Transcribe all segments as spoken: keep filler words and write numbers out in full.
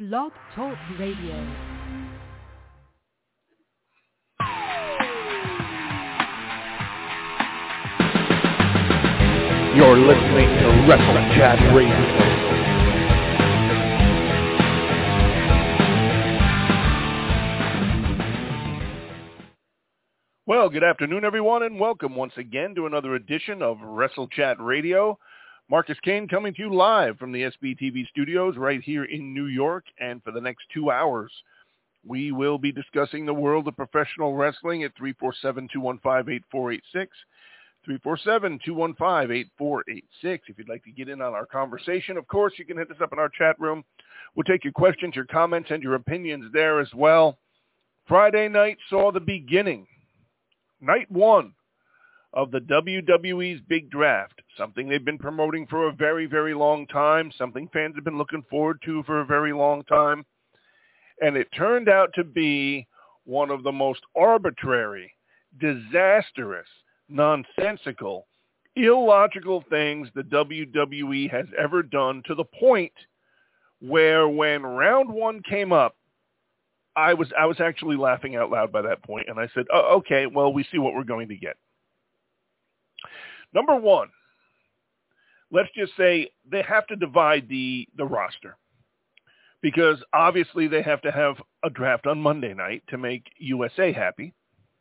Blog Talk Radio. You're listening to Wrestle Chat Radio. Well, good afternoon, everyone, and welcome once again to another edition of Wrestle Chat Radio. Marcus Kane coming to you live from the S B T V studios right here in New York, and for the next two hours, we will be discussing the world of professional wrestling at three four seven, two one five, eight four eight six. three four seven, two one five, eight four eight six. If you'd like to get in on our conversation, of course, you can hit us up in our chat room. We'll take your questions, your comments, and your opinions there as well. Friday night saw the beginning, night one, of the W W E's Big Draft, something they've been promoting for a very, very long time, something fans have been looking forward to for a very long time. And it turned out to be one of the most arbitrary, disastrous, nonsensical, illogical things the W W E has ever done, to the point where when round one came up, I was I was actually laughing out loud by that point, and I said, oh, okay, well, we see what we're going to get. Number one, let's just say they have to divide the, the roster, because obviously they have to have a draft on Monday night to make U S A happy.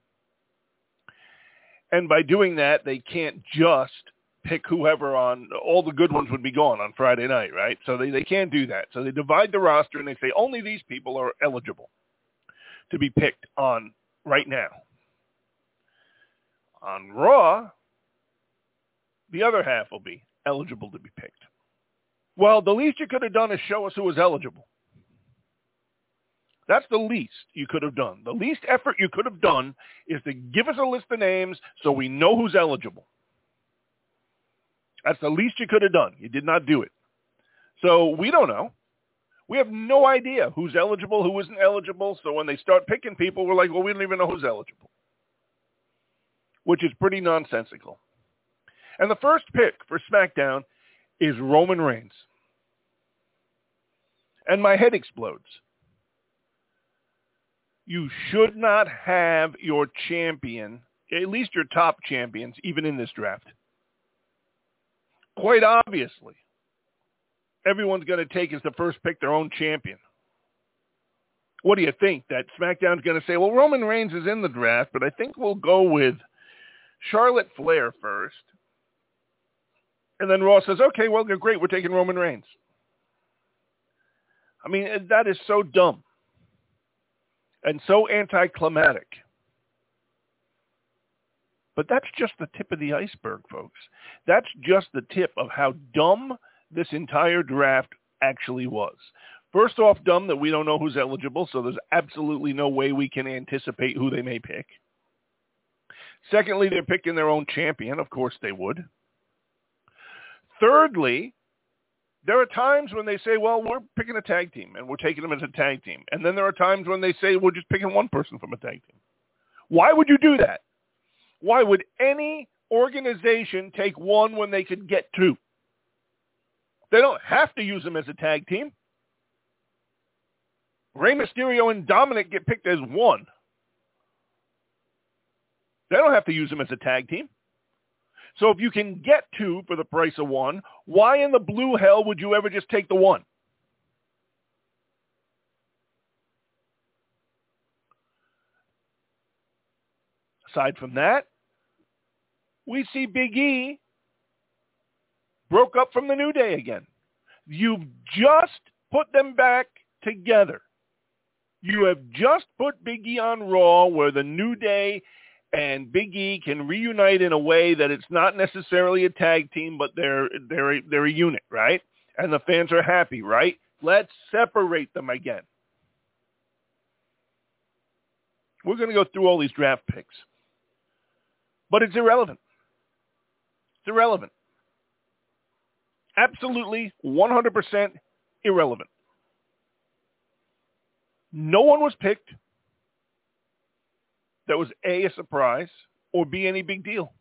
And by doing that, they can't just pick whoever on, all the good ones would be gone on Friday night, right? So they, they can't do that. So they divide the roster and they say only these people are eligible to be picked on right now. On Raw, the other half will be eligible to be picked. Well, the least you could have done is show us who was eligible. That's the least you could have done. The least effort you could have done is to give us a list of names so we know who's eligible. That's the least you could have done. You did not do it. So we don't know. We have no idea who's eligible, who isn't eligible. So when they start picking people, we're like, well, we don't even know who's eligible, which is pretty nonsensical. And the first pick for SmackDown is Roman Reigns. And my head explodes. You should not have your champion, at least your top champions, even in this draft. Quite obviously, everyone's going to take as the first pick their own champion. What do you think? That SmackDown's going to say, well, Roman Reigns is in the draft, but I think we'll go with Charlotte Flair first. And then Raw says, okay, well, great, we're taking Roman Reigns. I mean, that is so dumb and so anticlimactic. But that's just the tip of the iceberg, folks. That's just the tip of how dumb this entire draft actually was. First off, dumb that we don't know who's eligible, so there's absolutely no way we can anticipate who they may pick. Secondly, they're picking their own champion. Of course they would. Thirdly, there are times when they say, well, we're picking a tag team, and we're taking them as a tag team. And then there are times when they say, we're just picking one person from a tag team. Why would you do that? Why would any organization take one when they could get two? They don't have to use them as a tag team. Rey Mysterio and Dominic get picked as one. They don't have to use them as a tag team. So if you can get two for the price of one, why in the blue hell would you ever just take the one? Aside from that, we see Big E broke up from the New Day again. You've just put them back together. You have just put Big E on Raw, where the New Day and Big E can reunite in a way that it's not necessarily a tag team, but they're they're a, they're a unit, right? And the fans are happy, right? Let's separate them again. We're going to go through all these draft picks, but it's irrelevant. It's irrelevant. Absolutely one hundred percent irrelevant. No one was picked that was A, a surprise, or B, any big deal.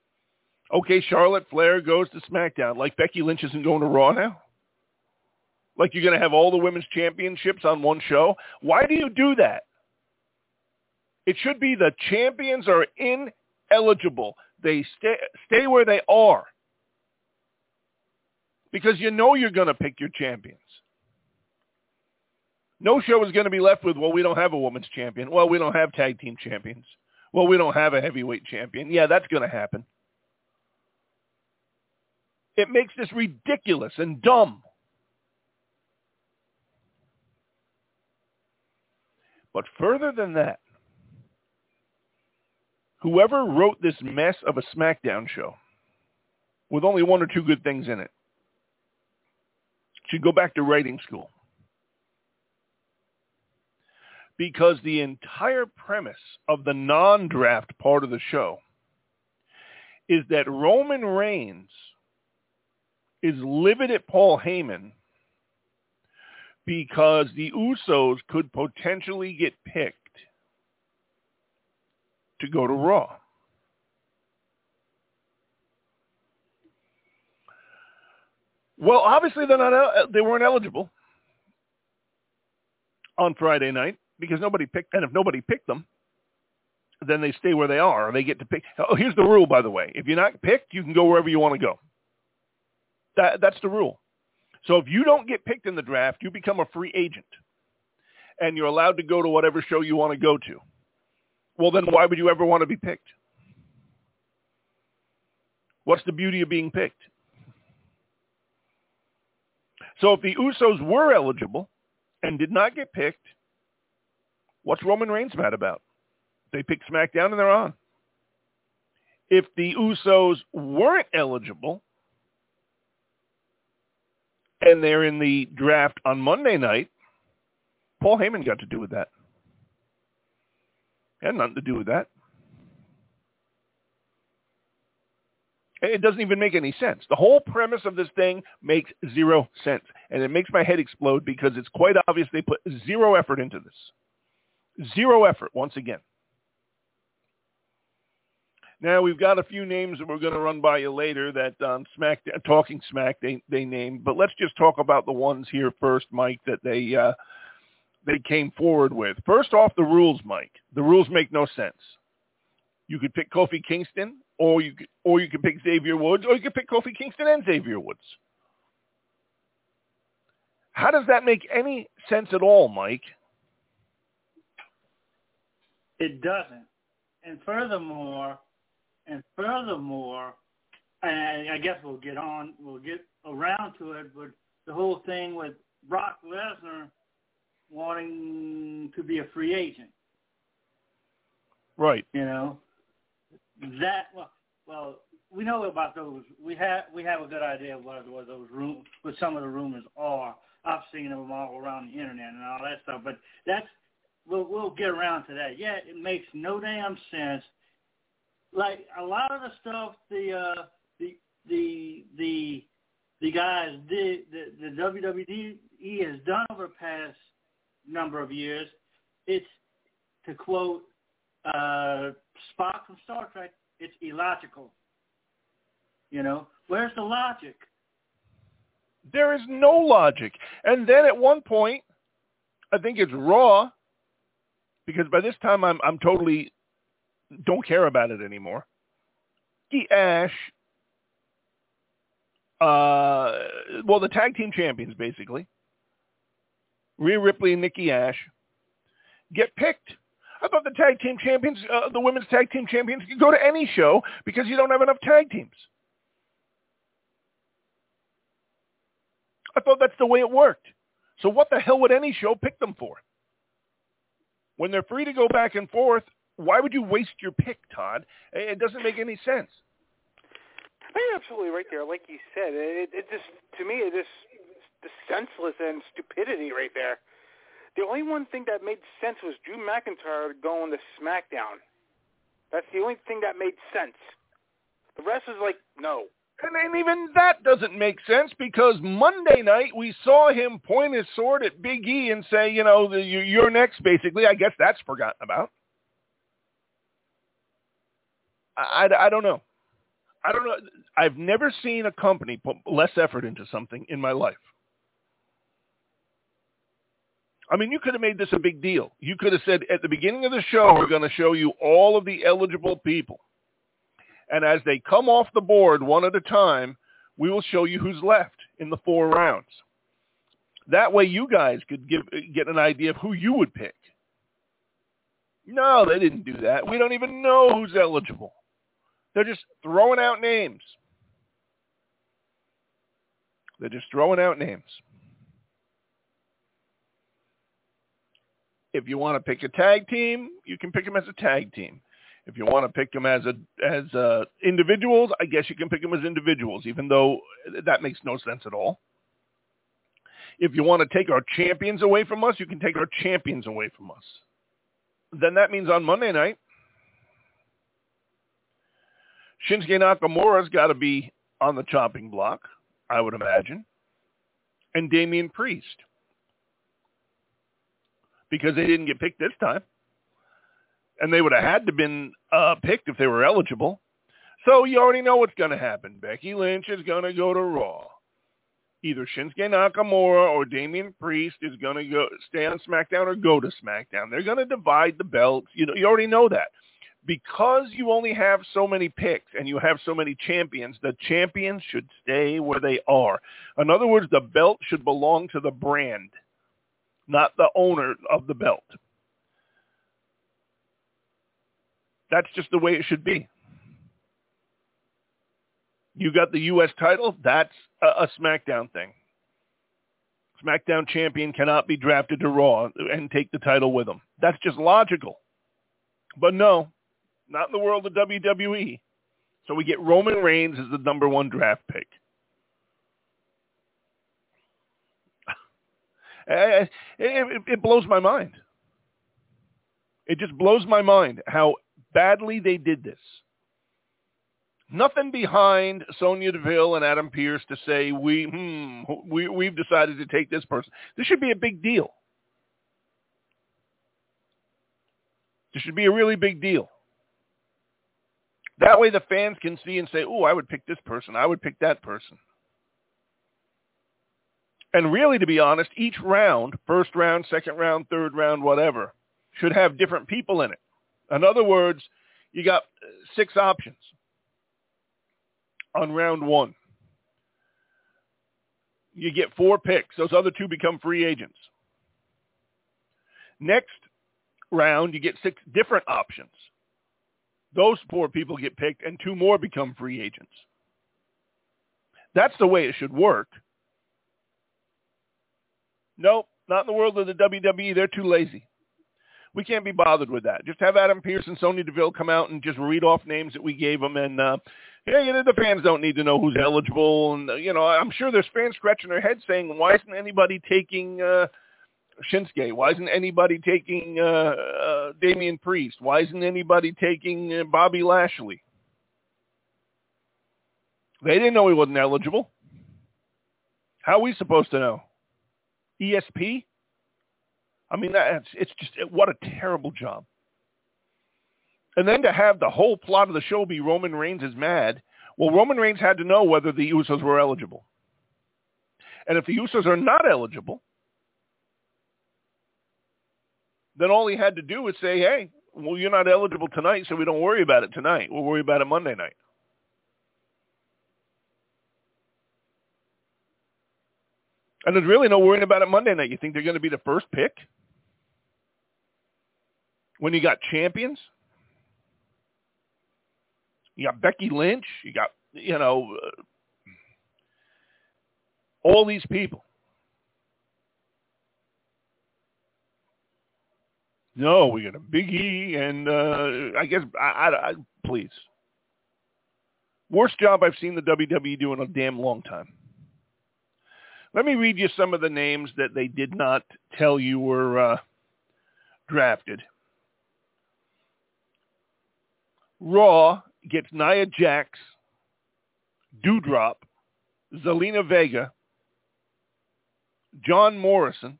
Okay, Charlotte Flair goes to SmackDown. Like Becky Lynch isn't going to Raw now? Like you're going to have all the women's championships on one show? Why do you do that? It should be the champions are ineligible. They stay, stay where they are. Because you know you're going to pick your champions. No show is going to be left with, well, we don't have a women's champion. Well, we don't have tag team champions. Well, we don't have a heavyweight champion. Yeah, that's going to happen. It makes this ridiculous and dumb. But further than that, whoever wrote this mess of a SmackDown show with only one or two good things in it should go back to writing school. Because the entire premise of the non-draft part of the show is that Roman Reigns is livid at Paul Heyman because the Usos could potentially get picked to go to Raw. Well, obviously they're not, they weren't eligible on Friday night because nobody picked, and if nobody picked them, then they stay where they are. They get to pick. Oh, here's the rule, by the way. If you're not picked, you can go wherever you want to go. That, that's the rule. So if you don't get picked in the draft, you become a free agent, and you're allowed to go to whatever show you want to go to. Well, then why would you ever want to be picked? What's the beauty of being picked? So if the Usos were eligible and did not get picked, what's Roman Reigns mad about? They picked SmackDown and they're on. If the Usos weren't eligible and they're in the draft on Monday night, Paul Heyman got to do with that. It had nothing to do with that. It doesn't even make any sense. The whole premise of this thing makes zero sense. And it makes my head explode because it's quite obvious they put zero effort into this. Zero effort, once again. Now, we've got a few names that we're going to run by you later that um, Smack, Talking Smack they, they named. But let's just talk about the ones here first, Mike, that they uh, they came forward with. First off, the rules, Mike. The rules make no sense. You could pick Kofi Kingston, or you could, or you could pick Xavier Woods, or you could pick Kofi Kingston and Xavier Woods. How does that make any sense at all, Mike? It doesn't. And furthermore, and furthermore, and I guess we'll get on, we'll get around to it, but the whole thing with Brock Lesnar wanting to be a free agent. Right. You know, that, well, well, we know about those. We have we have a good idea of what, what those rumors, what some of the rumors are. I've seen them all around the internet and all that stuff. But that's we'll we'll get around to that. Yeah, it makes no damn sense. Like a lot of the stuff the uh, the the the the guys did the, the W W E has done over the past number of years. It's, to quote uh, Spock from Star Trek, it's illogical. You know, where's the logic? There is no logic. And then at one point, I think it's Raw, because by this time I'm I'm totally don't care about it anymore. Nikki Ash, uh, well, the tag team champions basically, Rhea Ripley and Nikki Ash, get picked. I thought the tag team champions, uh, the women's tag team champions, could go to any show because you don't have enough tag teams. I thought that's the way it worked. So what the hell would any show pick them for? When they're free to go back and forth, why would you waste your pick, Todd? It doesn't make any sense. You're absolutely right there. Like you said, it, it just, to me, it just the senseless and stupidity right there. The only one thing that made sense was Drew McIntyre going to SmackDown. That's the only thing that made sense. The rest is like, no. And then even that doesn't make sense because Monday night we saw him point his sword at Big E and say, you know, the, you're next, basically. I guess that's forgotten about. I, I, I don't know. I don't know. I've never seen a company put less effort into something in my life. I mean, you could have made this a big deal. You could have said, at the beginning of the show, we're going to show you all of the eligible people. And as they come off the board one at a time, we will show you who's left in the four rounds. That way you guys could give, get an idea of who you would pick. No, they didn't do that. We don't even know who's eligible. They're just throwing out names. They're just throwing out names. If you want to pick a tag team, you can pick them as a tag team. If you want to pick them as a as uh, individuals, I guess you can pick them as individuals, even though that makes no sense at all. If you want to take our champions away from us, you can take our champions away from us. Then that means on Monday night, Shinsuke Nakamura's got to be on the chopping block, I would imagine, and Damian Priest, because they didn't get picked this time. And they would have had to been uh, picked if they were eligible. So you already know what's going to happen. Becky Lynch is going to go to Raw. Either Shinsuke Nakamura or Damian Priest is going to go stay on SmackDown or go to SmackDown. They're going to divide the belts. You know, you already know that. Because you only have so many picks and you have so many champions, the champions should stay where they are. In other words, the belt should belong to the brand, not the owner of the belt. That's just the way it should be. You got the U S title, that's a, a SmackDown thing. SmackDown champion cannot be drafted to Raw and take the title with them. That's just logical. But no, not in the world of W W E. So we get Roman Reigns as the number one draft pick. It, it, it blows my mind. It just blows my mind how badly they did this. Nothing behind Sonya Deville and Adam Pearce to say, we, hmm, we, we've decided to take this person. This should be a big deal. This should be a really big deal. That way the fans can see and say, oh, I would pick this person. I would pick that person. And really, to be honest, each round, first round, second round, third round, whatever, should have different people in it. In other words, you got six options on round one. You get four picks. Those other two become free agents. Next round, you get six different options. Those four people get picked, and two more become free agents. That's the way it should work. Nope, not in the world of the W W E. They're too lazy. We can't be bothered with that. Just have Adam Pearce and Sonya Deville come out and just read off names that we gave them. And, uh, yeah, you know, the fans don't need to know who's eligible. And, uh, you know, I'm sure there's fans scratching their heads saying, why isn't anybody taking uh, Shinsuke? Why isn't anybody taking uh, uh, Damian Priest? Why isn't anybody taking uh, Bobby Lashley? They didn't know he wasn't eligible. How are we supposed to know? E S P? I mean, that's, it's just, what a terrible job. And then to have the whole plot of the show be Roman Reigns is mad. Well, Roman Reigns had to know whether the Usos were eligible. And if the Usos are not eligible, then all he had to do was say, hey, well, you're not eligible tonight, so we don't worry about it tonight. We'll worry about it Monday night. And there's really no worrying about it Monday night. You think they're going to be the first pick? When you got champions? You got Becky Lynch. You got, you know, uh, all these people. No, we got a Big E, and uh, I guess, I, I, I, please. Worst job I've seen the W W E do in a damn long time. Let me read you some of the names that they did not tell you were uh, drafted. Raw gets Nia Jax, Doudrop, Zelina Vega, John Morrison,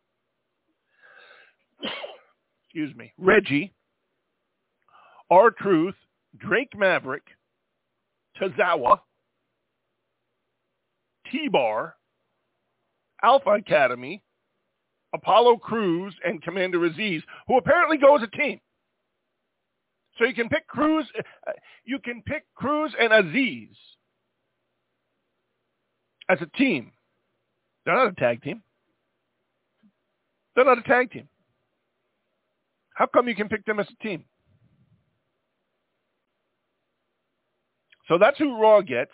excuse me, Reggie, R-Truth, Drake Maverick, Tozawa, T-Bar, Alpha Academy, Apollo Crews and Commander Aziz, who apparently go as a team. So you can pick Crews, you can pick Crews and Aziz as a team. They're not a tag team. They're not a tag team. How come you can pick them as a team? So that's who Raw gets.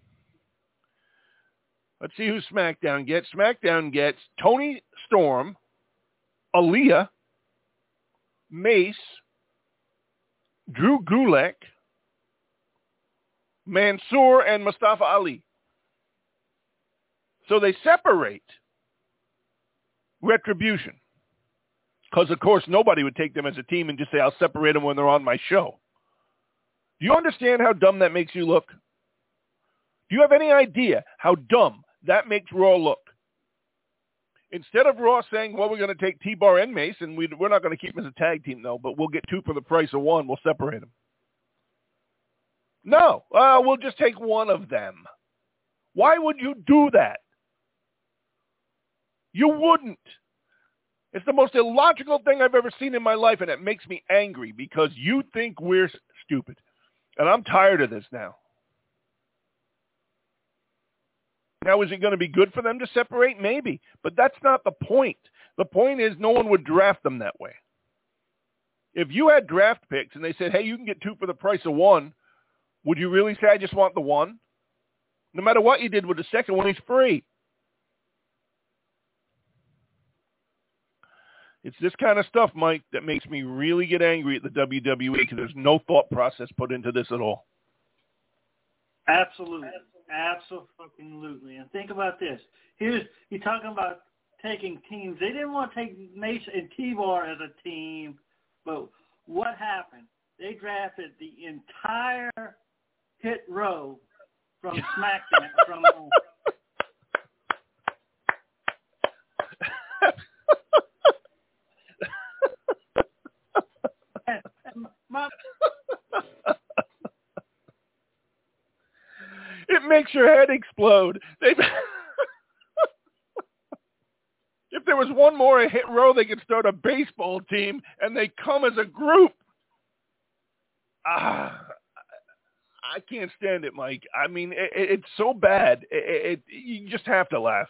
Let's see who SmackDown gets. SmackDown gets Tony Storm, Aaliyah, Mace, Drew Gulak, Mansoor, and Mustafa Ali. So they separate Retribution. Because, of course, nobody would take them as a team and just say, I'll separate them when they're on my show. Do you understand how dumb that makes you look? Do you have any idea how dumb that makes Raw look? Instead of Raw saying, well, we're going to take T-Bar and Mace, and we, we're not going to keep them as a tag team, though, but we'll get two for the price of one. We'll separate them. No, uh, we'll just take one of them. Why would you do that? You wouldn't. It's the most illogical thing I've ever seen in my life, and it makes me angry because you think we're stupid. And I'm tired of this now. Now, is it going to be good for them to separate? Maybe. But that's not the point. The point is no one would draft them that way. If you had draft picks and they said, hey, you can get two for the price of one, would you really say, I just want the one? No matter what you did with the second one, he's free. It's this kind of stuff, Mike, that makes me really get angry at the W W E because there's no thought process put into this at all. Absolutely. Absolutely. And think about this. Here's you're talking about taking teams. They didn't want to take Mace and T-Bar as a team, but what happened? They drafted the entire Hit Row from SmackDown. from uh, My, it makes your head explode. They, if there was one more Hit Row, they could start a baseball team, and they come as a group. Ah, I can't stand it, Mike. I mean, it, it's so bad. It, it, you just have to laugh.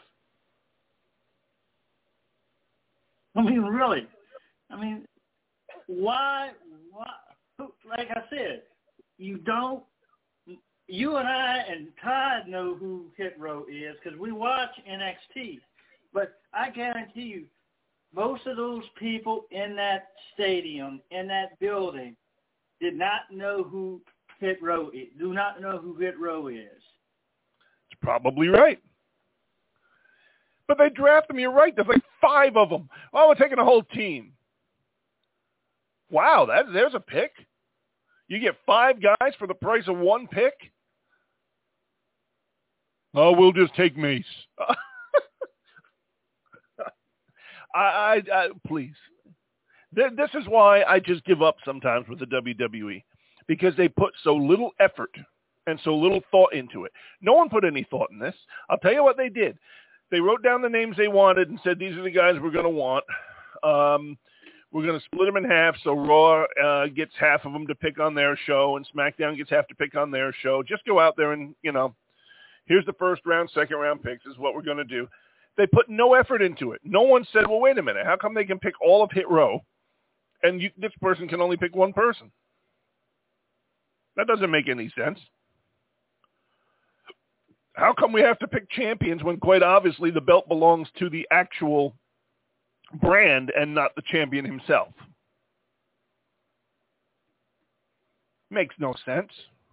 I mean, really. I mean, why? Why? Like I said, you don't, you and I and Todd know who Hit Row is because we watch N X T. But I guarantee you, most of those people in that stadium, in that building, did not know who Hit Row is, do not know who Hit Row is. It's probably right. But they draft them, you're right. There's like five of them. Oh, we're taking a whole team. Wow, that there's a pick. You get five guys for the price of one pick? Oh, we'll just take Mace. I, I, I, please. This is why I just give up sometimes with the W W E, because they put so little effort and so little thought into it. No one put any thought in this. I'll tell you what they did. They wrote down the names they wanted and said, these are the guys we're going to want. Um, we're going to split them in half, so Raw uh, gets half of them to pick on their show, and SmackDown gets half to pick on their show. Just go out there and, you know, here's the first round, second round picks is what we're going to do. They put no effort into it. No one said, well, wait a minute, how come they can pick all of Hit Row, and you, this person can only pick one person? That doesn't make any sense. How come we have to pick champions when quite obviously the belt belongs to the actual brand and not the champion himself? Makes no sense.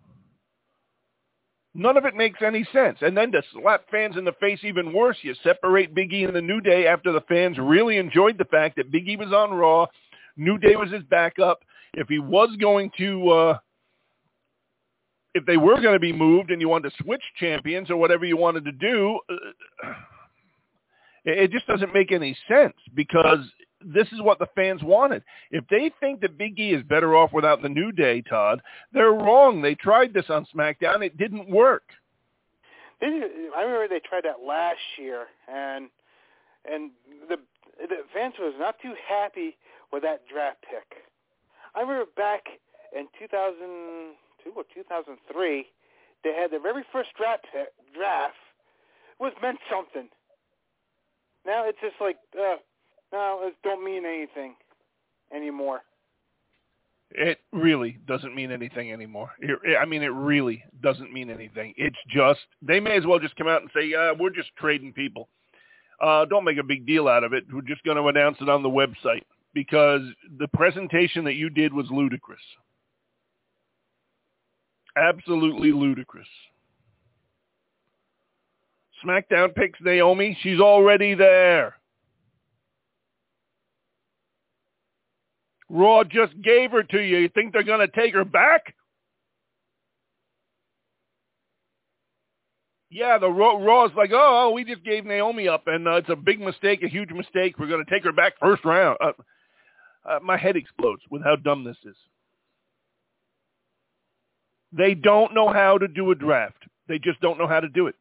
None of it makes any sense. And then to slap fans in the face even worse, you separate Big E and the New Day after the fans really enjoyed the fact that Big E was on Raw, New Day was his backup. If he was going to, uh, if they were going to be moved and you wanted to switch champions or whatever you wanted to do, uh, it just doesn't make any sense because this is what the fans wanted. If they think that Big E is better off without the New Day, Todd, they're wrong. They tried this on SmackDown. It didn't work. They, I remember they tried that last year, and and the, the Vince was not too happy with that draft pick. I remember back in two thousand two or two thousand three, they had their very first draft pick, draft was meant something. Now it's just like, uh, no, it don't mean anything anymore. It really doesn't mean anything anymore. It, I mean, it really doesn't mean anything. It's just, they may as well just come out and say, uh, we're just trading people. Uh, don't make a big deal out of it. We're just going to announce it on the website, because the presentation that you did was ludicrous. Absolutely ludicrous. SmackDown picks Naomi. She's already there. Raw just gave her to you. You think they're going to take her back? Yeah, the Raw, Raw's like, oh, we just gave Naomi up, and uh, it's a big mistake, a huge mistake. We're going to take her back first round. Uh, uh, my head explodes with how dumb this is. They don't know how to do a draft. They just don't know how to do it.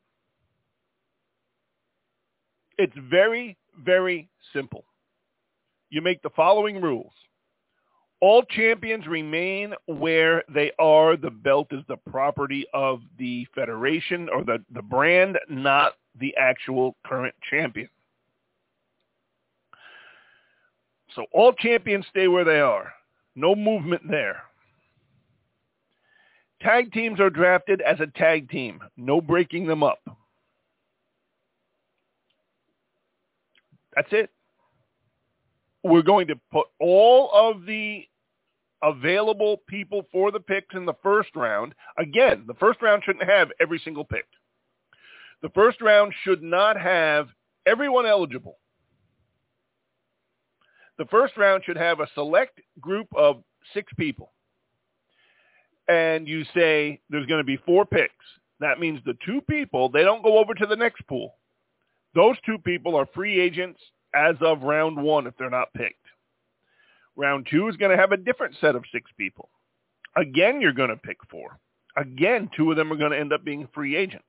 It's very, very simple. You make the following rules. All champions remain where they are. The belt is the property of the federation or the, the brand, not the actual current champion. So all champions stay where they are. No movement there. Tag teams are drafted as a tag team. No breaking them up. That's it. We're going to put all of the available people for the picks in the first round. Again, the first round shouldn't have every single pick. The first round should not have everyone eligible. The first round should have a select group of six people. And you say there's going to be four picks. That means the two people, they don't go over to the next pool. Those two people are free agents as of round one if they're not picked. Round two is going to have a different set of six people. Again, you're going to pick four. Again, two of them are going to end up being free agents.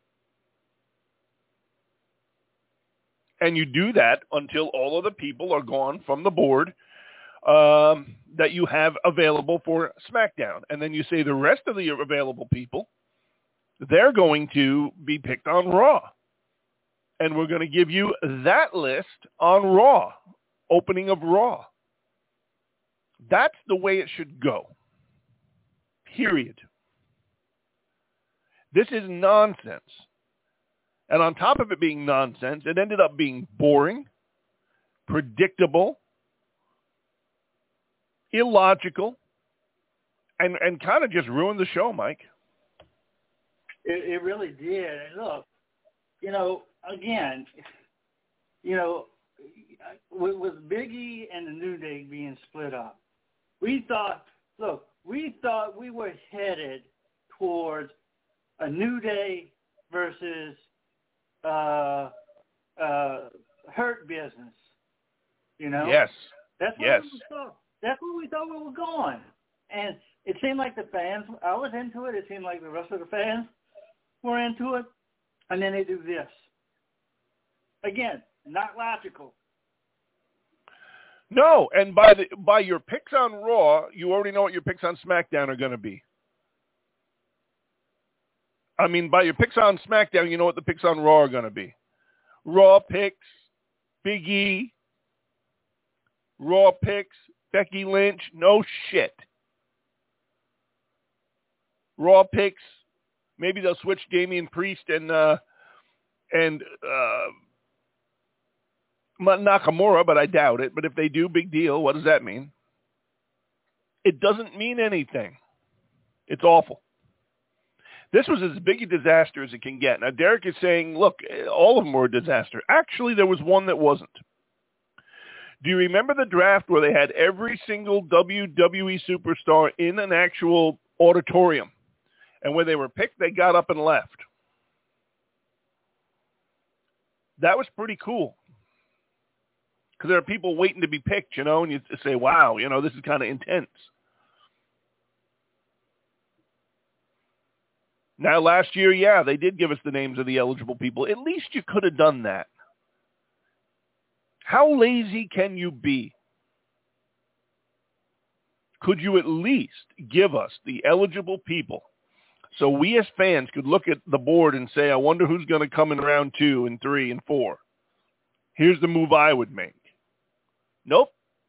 And you do that until all of the people are gone from the board um, that you have available for SmackDown. And then you say the rest of the available people, they're going to be picked on Raw. And we're going to give you that list on Raw, opening of Raw. That's the way it should go. Period. This is nonsense. And on top of it being nonsense, it ended up being boring, predictable, illogical, and, and kind of just ruined the show, Mike. It, it really did. And look, you know, again, you know, with, with Big E and the New Day being split up, we thought, look, we thought we were headed towards a New Day versus uh, uh, Hurt Business. You know? Yes. That's what yes. we thought. That's where we thought we were going. And it seemed like the fans, I was into it. It seemed like the rest of the fans were into it. And then they do this. Again, not logical. No, and by the by your picks on Raw, you already know what your picks on SmackDown are going to be. I mean, by your picks on SmackDown, you know what the picks on Raw are going to be. Raw picks, Big E. Raw picks, Becky Lynch. No shit. Raw picks, maybe they'll switch Damian Priest and uh, and uh, Nakamura, but I doubt it. But if they do, big deal. What does that mean? It doesn't mean anything. It's awful. This was as big a disaster as it can get. Now, Derek is saying, look, all of them were a disaster. Actually, there was one that wasn't. Do you remember the draft where they had every single W W E superstar in an actual auditorium? And when they were picked, they got up and left. That was pretty cool. Because there are people waiting to be picked, you know, and you say, wow, you know, this is kind of intense. Now, last year, yeah, they did give us the names of the eligible people. At least you could have done that. How lazy can you be? Could you at least give us the eligible people so we as fans could look at the board and say, I wonder who's going to come in round two and three and four. Here's the move I would make. Nope.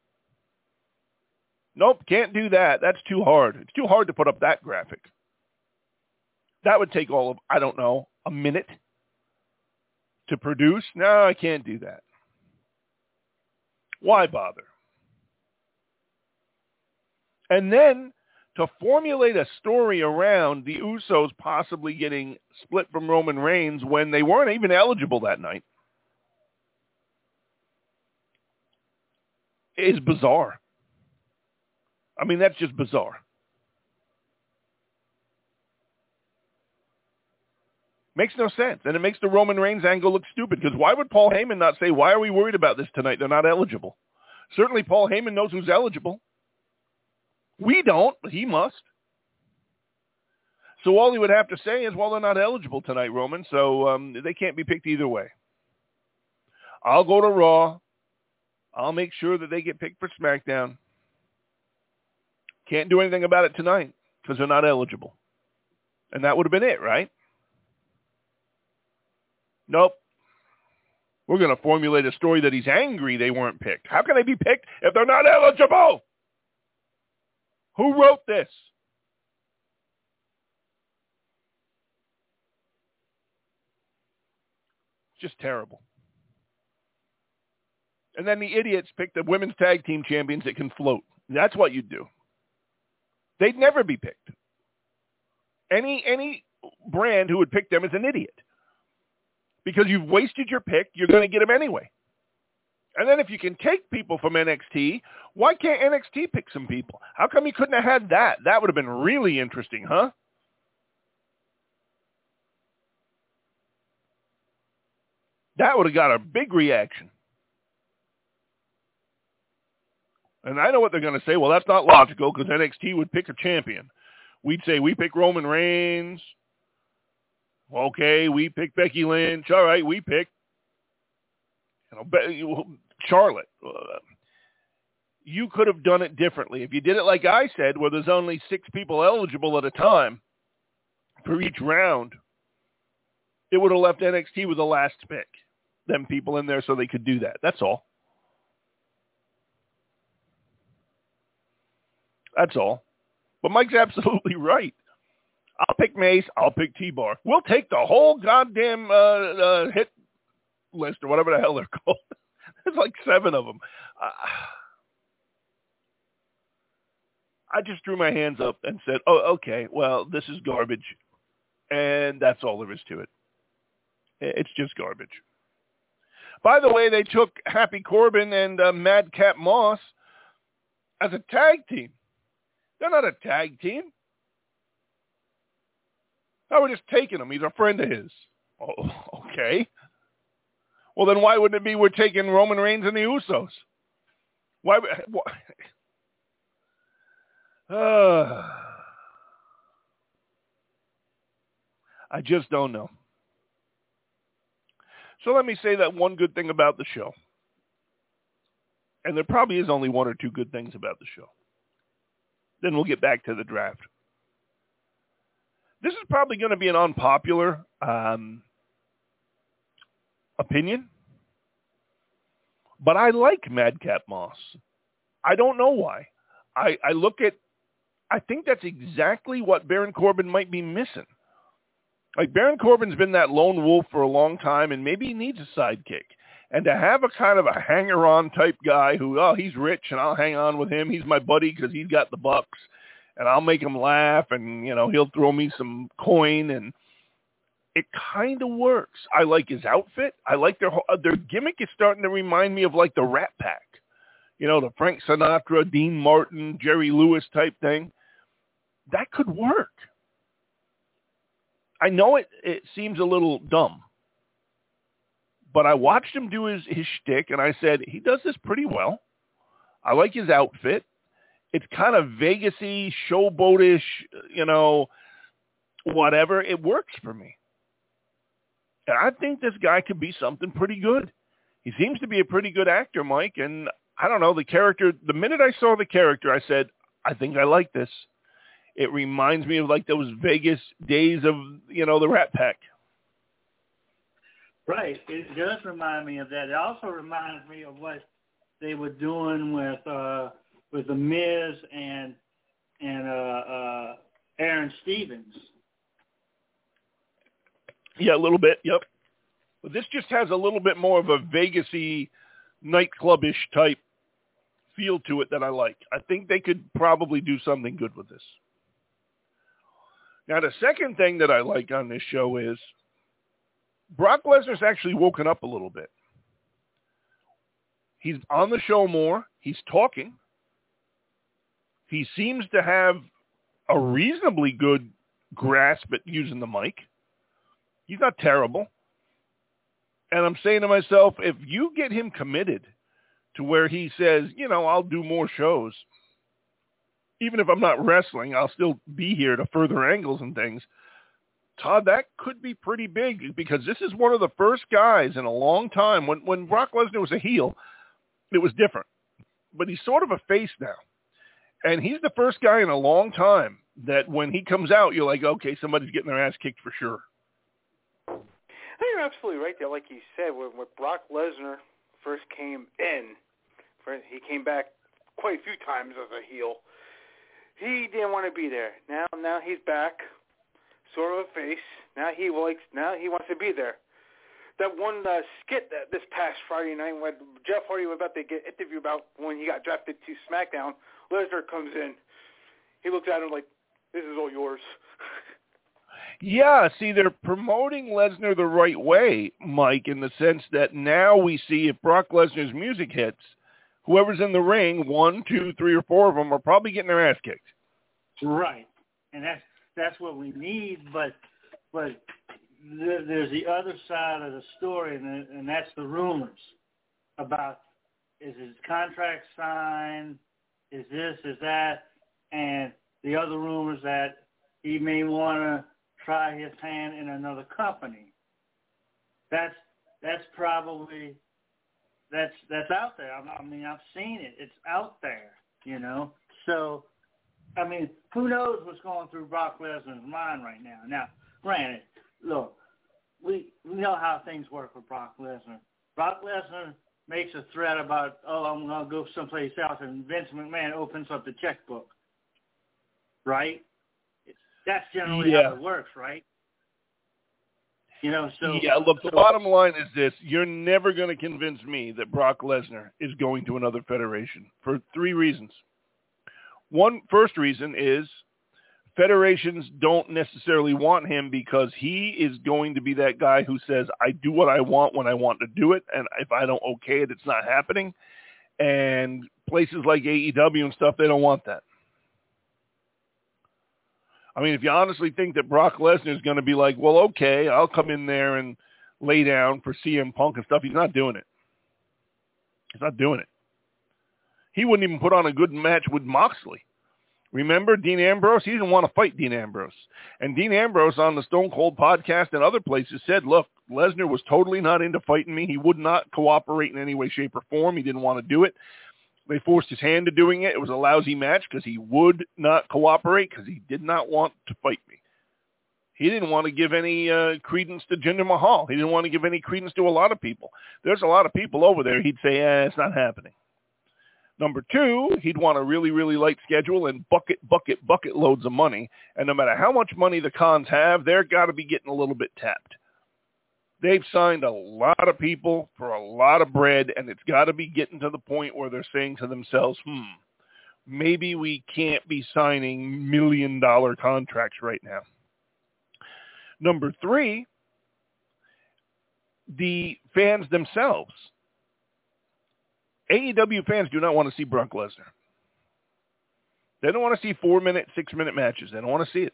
Nope, can't do that. That's too hard. It's too hard to put up that graphic. That would take all of, I don't know, a minute to produce. No, I can't do that. Why bother? And then to formulate a story around the Usos possibly getting split from Roman Reigns when they weren't even eligible that night is bizarre. I mean, that's just bizarre. Makes no sense. And it makes the Roman Reigns angle look stupid, because why would Paul Heyman not say, why are we worried about this tonight? They're not eligible. Certainly Paul Heyman knows who's eligible. We don't, but he must. So all he would have to say is, well, they're not eligible tonight, Roman, so um, they can't be picked either way. I'll go to Raw. I'll make sure that they get picked for SmackDown. Can't do anything about it tonight because they're not eligible. And that would have been it, right? Nope. We're going to formulate a story that he's angry they weren't picked. How can they be picked if they're not eligible? Who wrote this? It's just terrible. And then the idiots pick the women's tag team champions that can float. That's what you do. They'd never be picked. Any any brand who would pick them is an idiot. Because you've wasted your pick, you're going to get them anyway. And then if you can take people from N X T, why can't N X T pick some people? How come you couldn't have had that? That would have been really interesting, huh? That would have got a big reaction. And I know what they're going to say. Well, that's not logical because N X T would pick a champion. We'd say, we pick Roman Reigns. Okay, we pick Becky Lynch. All right, we pick you know, Charlotte. Uh, you could have done it differently. If you did it like I said, where there's only six people eligible at a time for each round, it would have left N X T with the last pick. Them people in there so they could do that. That's all. That's all. But Mike's absolutely right. I'll pick Mace. I'll pick T-Bar. We'll take the whole goddamn uh, uh, hit list or whatever the hell they're called. There's like seven of them. Uh, I just threw my hands up and said, oh, okay, well, this is garbage. And that's all there is to it. It's just garbage. By the way, they took Happy Corbin and uh, Madcap Moss as a tag team. They're not a tag team. No, we're just taking him. He's a friend of his. Oh, okay. Well, then why wouldn't it be we're taking Roman Reigns and the Usos? Why? why? Uh, I just don't know. So let me say that one good thing about the show. And there probably is only one or two good things about the show. Then we'll get back to the draft. This is probably going to be an unpopular um, opinion. But I like Madcap Moss. I don't know why. I, I look at, I think that's exactly what Baron Corbin might be missing. Like, Baron Corbin's been that lone wolf for a long time, and maybe he needs a sidekick. And to have a kind of a hanger-on type guy who, oh, he's rich, and I'll hang on with him. He's my buddy because he's got the bucks, and I'll make him laugh, and, you know, he'll throw me some coin, and it kind of works. I like his outfit. I like their their gimmick is starting to remind me of, like, the Rat Pack. You know, the Frank Sinatra, Dean Martin, Jerry Lewis type thing. That could work. I know it, it seems a little dumb, but I watched him do his, his shtick, and I said, he does this pretty well. I like his outfit. It's kind of Vegas-y, showboatish, you know, whatever. It works for me. And I think this guy could be something pretty good. he seems to be a pretty good actor, Mike. And I don't know, the character, the minute I saw the character, I said, I think I like this. It reminds me of like those Vegas days of, you know, the Rat Pack. Right. It does remind me of that. It also reminds me of what they were doing with uh, with the Miz and and uh, uh, Aaron Stevens. Yeah, a little bit. Yep. But this just has a little bit more of a Vegas-y, nightclub-ish type feel to it that I like. I think they could probably do something good with this. Now, the second thing that I like on this show is Brock Lesnar's actually woken up a little bit. He's on the show more. He's talking. He seems to have a reasonably good grasp at using the mic. He's not terrible. And I'm saying to myself, if you get him committed to where he says, you know, I'll do more shows, even if I'm not wrestling, I'll still be here to further angles and things, Todd, that could be pretty big, because this is one of the first guys in a long time. When when Brock Lesnar was a heel, it was different. But he's sort of a face now. And he's the first guy in a long time that when he comes out, you're like, okay, somebody's getting their ass kicked for sure. You're absolutely right there. Like you said, when, when Brock Lesnar first came in, he came back quite a few times as a heel. He didn't want to be there. Now, now he's back, sort of a face. Now he likes. Now he wants to be there. That one uh, skit that this past Friday night when Jeff Hardy was about to get interviewed about when he got drafted to SmackDown, Lesnar comes in. He looks at him like, "This is all yours." Yeah, see, they're promoting Lesnar the right way, Mike, in the sense that now we see if Brock Lesnar's music hits, whoever's in the ring, one, two, three, or four of them are probably getting their ass kicked. Right, and that's that's what we need. But but th- there's the other side of the story, and, and that's the rumors about is his contract signed, is this, is that, and the other rumors that he may want to try his hand in another company. That's that's probably that's that's out there. I mean, I've seen it. It's out there, you know. So, I mean, who knows what's going through Brock Lesnar's mind right now? Now, granted, look, we we know how things work with Brock Lesnar. Brock Lesnar makes a threat about, oh, I'm going to go someplace else, and Vince McMahon opens up the checkbook, right? That's generally yeah. how it works, right? You know, so yeah. Look, the so, bottom line is this: you're never going to convince me that Brock Lesnar is going to another federation for three reasons. One, first reason is federations don't necessarily want him because he is going to be that guy who says, "I do what I want when I want to do it, and if I don't okay it, it's not happening." And places like A E W and stuff, they don't want that. I mean, if you honestly think that Brock Lesnar is going to be like, well, okay, I'll come in there and lay down for C M Punk and stuff, he's not doing it. He's not doing it. He wouldn't even put on a good match with Moxley. Remember Dean Ambrose? He didn't want to fight Dean Ambrose. And Dean Ambrose on the Stone Cold podcast and other places said, look, Lesnar was totally not into fighting me. He would not cooperate in any way, shape, or form. He didn't want to do it. They forced his hand to doing it. It was a lousy match because he would not cooperate because he did not want to fight me. He didn't want to give any uh, credence to Jinder Mahal. He didn't want to give any credence to a lot of people. There's a lot of people over there. He'd say, eh, it's not happening. Number two, he'd want a really, really light schedule and bucket, bucket, bucket loads of money. And no matter how much money the Khans have, they're got to be getting a little bit tapped. They've signed a lot of people for a lot of bread, and it's got to be getting to the point where they're saying to themselves, hmm, maybe we can't be signing million-dollar contracts right now. Number three, the fans themselves. A E W fans do not want to see Brock Lesnar. They don't want to see four-minute, six-minute matches. They don't want to see it.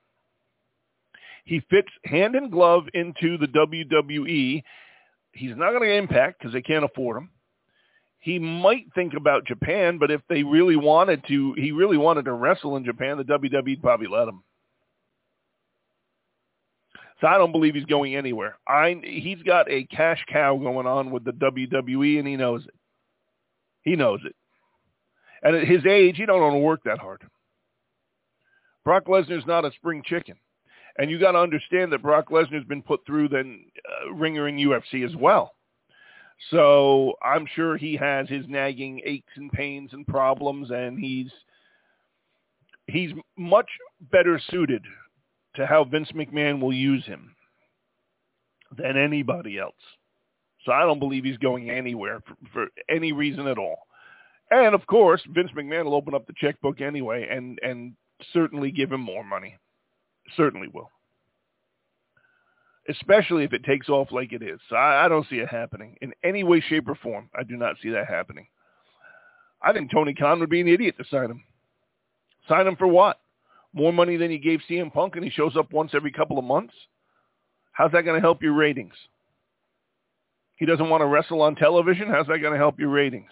He fits hand in glove into the W W E. He's not going to Impact because they can't afford him. He might think about Japan, but if they really wanted to, he really wanted to wrestle in Japan, the W W E would probably let him. So I don't believe he's going anywhere. I he's got a cash cow going on with the W W E, and he knows it. He knows it. And at his age, he don't want to work that hard. Brock Lesnar's not a spring chicken. And you got to understand that Brock Lesnar's been put through the uh, ringer in U F C as well. So I'm sure he has his nagging aches and pains and problems, and he's he's much better suited to how Vince McMahon will use him than anybody else. So I don't believe he's going anywhere for, for any reason at all. And, of course, Vince McMahon will open up the checkbook anyway and, and certainly give him more money. Certainly will. Especially if it takes off like it is. So I, I don't see it happening in any way, shape, or form. I do not see that happening. I think Tony Khan would be an idiot to sign him. Sign him for what? More money than he gave C M Punk, and he shows up once every couple of months? How's that going to help your ratings? He doesn't want to wrestle on television? How's that going to help your ratings?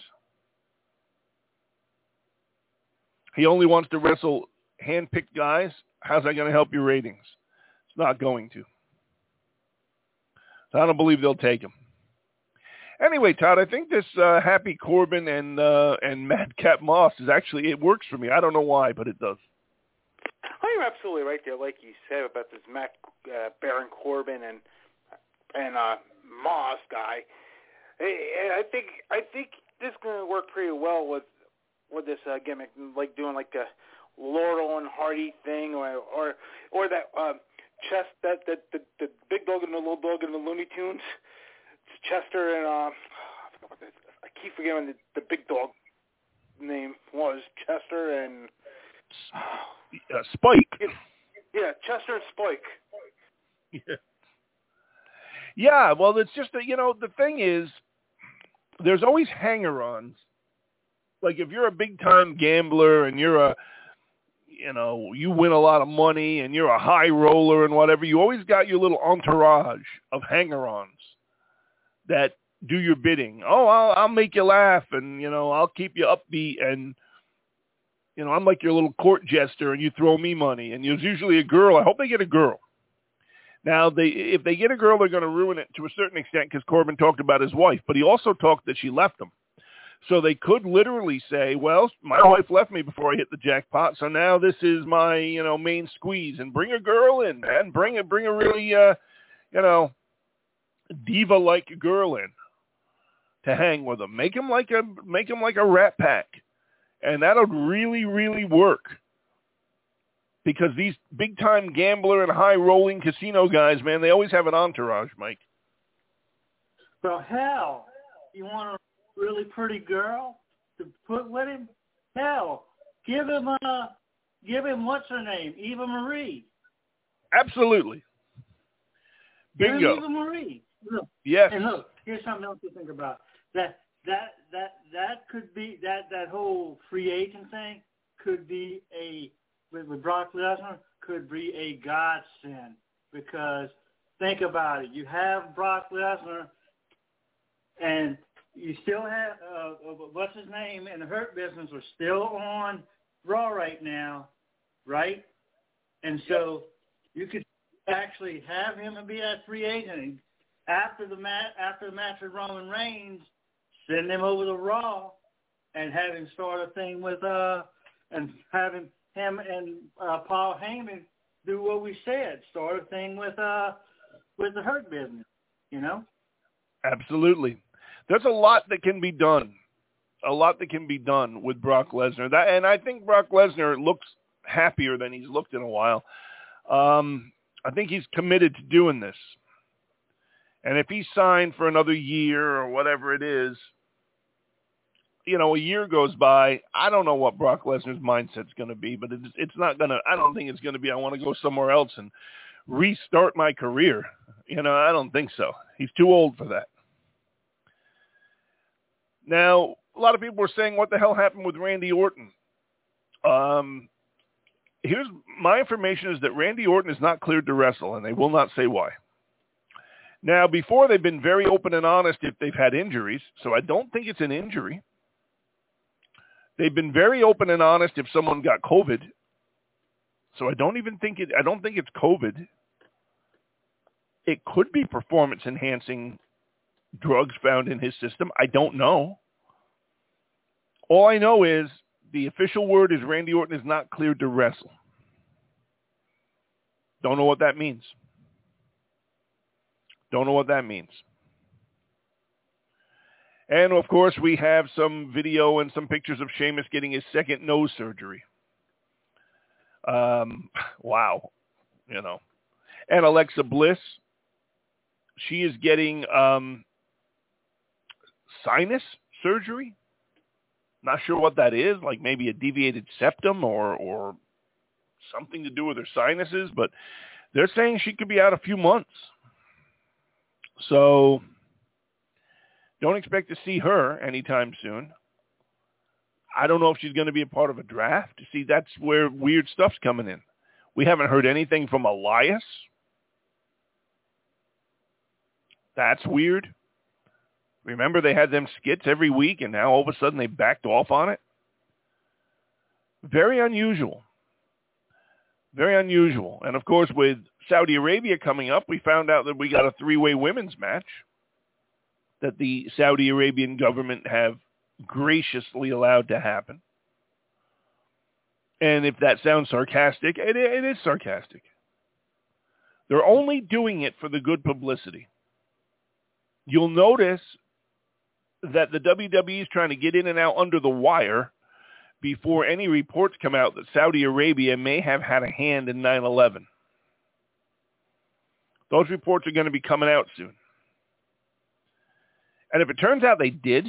He only wants to wrestle hand-picked guys? How's that going to help your ratings? It's not going to. So I don't believe they'll take him. Anyway, Todd, I think this uh, Happy Corbin and uh, and Madcap Moss is actually, it works for me. I don't know why, but it does. Oh, you're absolutely right there, like you said about this Matt uh, Baron Corbin and and uh, Moss guy. I think I think this is going to work pretty well with with this uh, gimmick, like doing like a Laurel and Hardy thing, or or or that uh, chest that that the, the big dog and the little dog and the Looney Tunes. It's Chester and uh, I forgot what the, I keep forgetting the, the big dog name was. Chester and. Uh, Spike. Yeah, yeah, Chester and Spike. Yeah. Yeah, well, it's just that, you know, the thing is, there's always hanger-ons. Like, if you're a big-time gambler and you're a, you know, you win a lot of money and you're a high roller and whatever, you always got your little entourage of hanger-ons that do your bidding. Oh, I'll, I'll make you laugh, and, you know, I'll keep you upbeat, and, you know, I'm like your little court jester, and you throw me money. And there's usually a girl. I hope they get a girl. Now, they if they get a girl, they're going to ruin it to a certain extent because Corbin talked about his wife. But he also talked that she left him. So they could literally say, well, my wife left me before I hit the jackpot, so now this is my, you know, main squeeze. And bring a girl in, man. Bring a, bring a really, uh, you know, diva-like girl in to hang with him. Make him like a, make him like a Rat Pack. And that'll really, really work. Because these big-time gambler and high-rolling casino guys, man, they always have an entourage, Mike. Well, hell, you want a really pretty girl to put with him? Hell, give him a, give him what's her name, Eva Marie. Absolutely. Bingo. Give him Eva Marie. Look, yes. And look, here's something else to think about. That that that that could be that that whole free agent thing could be a with, with Brock Lesnar could be a godsend, because think about it. You have Brock Lesnar, and you still have uh, what's his name in the Hurt Business are still on Raw right now, right? And so you could actually have him be a free agent after the match after the match with Roman Reigns. Send him over to Raw and have him start a thing with uh and have him him and uh, Paul Heyman do what we said, start a thing with uh with the Hurt Business, you know? Absolutely. There's a lot that can be done. A lot that can be done with Brock Lesnar. That, and I think Brock Lesnar looks happier than he's looked in a while. Um, I think he's committed to doing this. And if he's signed for another year or whatever it is, you know, a year goes by, I don't know what Brock Lesnar's mindset's going to be, but it's, it's not going to, I don't think it's going to be, I want to go somewhere else and restart my career. You know, I don't think so. He's too old for that. Now, a lot of people were saying, what the hell happened with Randy Orton? Um, here's my information is that Randy Orton is not cleared to wrestle, and they will not say why. Now, before, they've been very open and honest if they've had injuries, so I don't think it's an injury. They've been very open and honest if someone got COVID, so I don't even think it. I don't think it's COVID. It could be performance-enhancing drugs found in his system. I don't know. All I know is the official word is Randy Orton is not cleared to wrestle. Don't know what that means. Don't know what that means. And, of course, we have some video and some pictures of Sheamus getting his second nose surgery. Um, wow. You know. And Alexa Bliss, she is getting um, sinus surgery. Not sure what that is, like maybe a deviated septum or, or something to do with her sinuses, but they're saying she could be out a few months. So don't expect to see her anytime soon. I don't know if she's going to be a part of a draft. See, that's where weird stuff's coming in. We haven't heard anything from Elias. That's weird. Remember, they had them skits every week, and now all of a sudden they backed off on it? Very unusual. Very unusual. And, of course, with Saudi Arabia coming up, we found out that we got a three-way women's match that the Saudi Arabian government have graciously allowed to happen. And if that sounds sarcastic, it, it is sarcastic. They're only doing it for the good publicity. You'll notice that the W W E is trying to get in and out under the wire before any reports come out that Saudi Arabia may have had a hand in nine eleven. Those reports are going to be coming out soon. And if it turns out they did,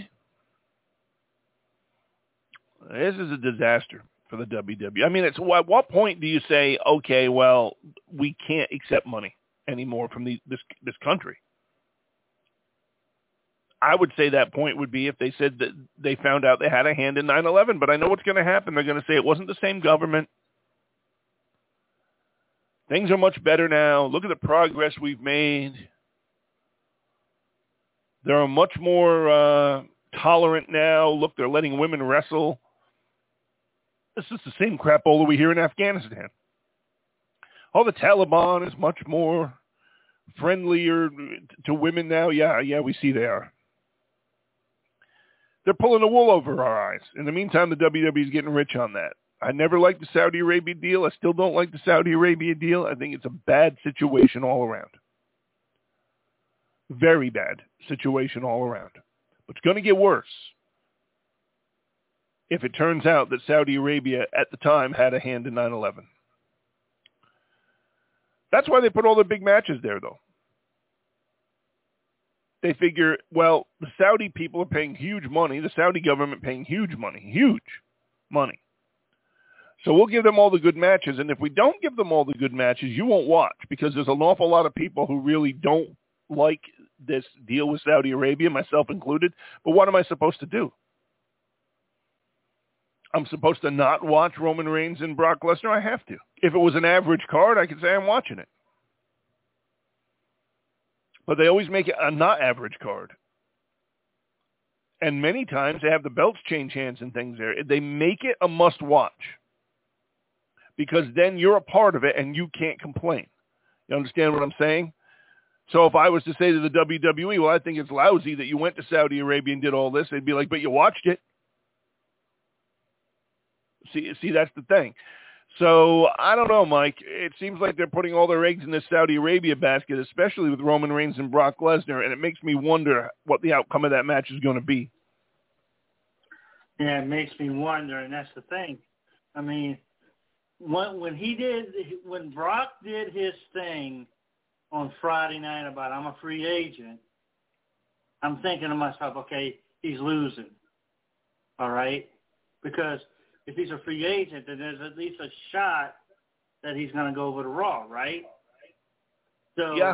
this is a disaster for the W W E. I mean, it's at what point do you say, okay, well, we can't accept money anymore from the, this this country? I would say that point would be if they said that they found out they had a hand in nine eleven, but I know what's going to happen. They're going to say it wasn't the same government. Things are much better now. Look at the progress we've made. They're much more uh, tolerant now. Look, they're letting women wrestle. This is the same crapola we hear in Afghanistan. Oh, the Taliban is much more friendlier to women now. Yeah, yeah, we see they are. They're pulling the wool over our eyes. In the meantime, the W W E is getting rich on that. I never liked the Saudi Arabia deal. I still don't like the Saudi Arabia deal. I think it's a bad situation all around. Very bad situation all around. But it's going to get worse if it turns out that Saudi Arabia at the time had a hand in nine eleven. That's why they put all the big matches there, though. They figure, well, the Saudi people are paying huge money. The Saudi government paying huge money, huge money. So we'll give them all the good matches. And if we don't give them all the good matches, you won't watch because there's an awful lot of people who really don't like this deal with Saudi Arabia, myself included. But what am I supposed to do? I'm supposed to not watch Roman Reigns and Brock Lesnar? I have to. If it was an average card, I could say I'm watching it. But they always make it a not average card. And many times they have the belts change hands and things there. They make it a must watch. Because then you're a part of it and you can't complain. You understand what I'm saying? So if I was to say to the W W E, well, I think it's lousy that you went to Saudi Arabia and did all this, they'd be like, but you watched it. See, see, that's the thing. So I don't know, Mike. It seems like they're putting all their eggs in the Saudi Arabia basket, especially with Roman Reigns and Brock Lesnar, and it makes me wonder what the outcome of that match is going to be. Yeah, it makes me wonder, and that's the thing. I mean, when, when he did, when Brock did his thing on Friday night about I'm a free agent, I'm thinking to myself, okay, he's losing, all right? Because if he's a free agent, then there's at least a shot that he's going to go over to Raw, right? So, yeah.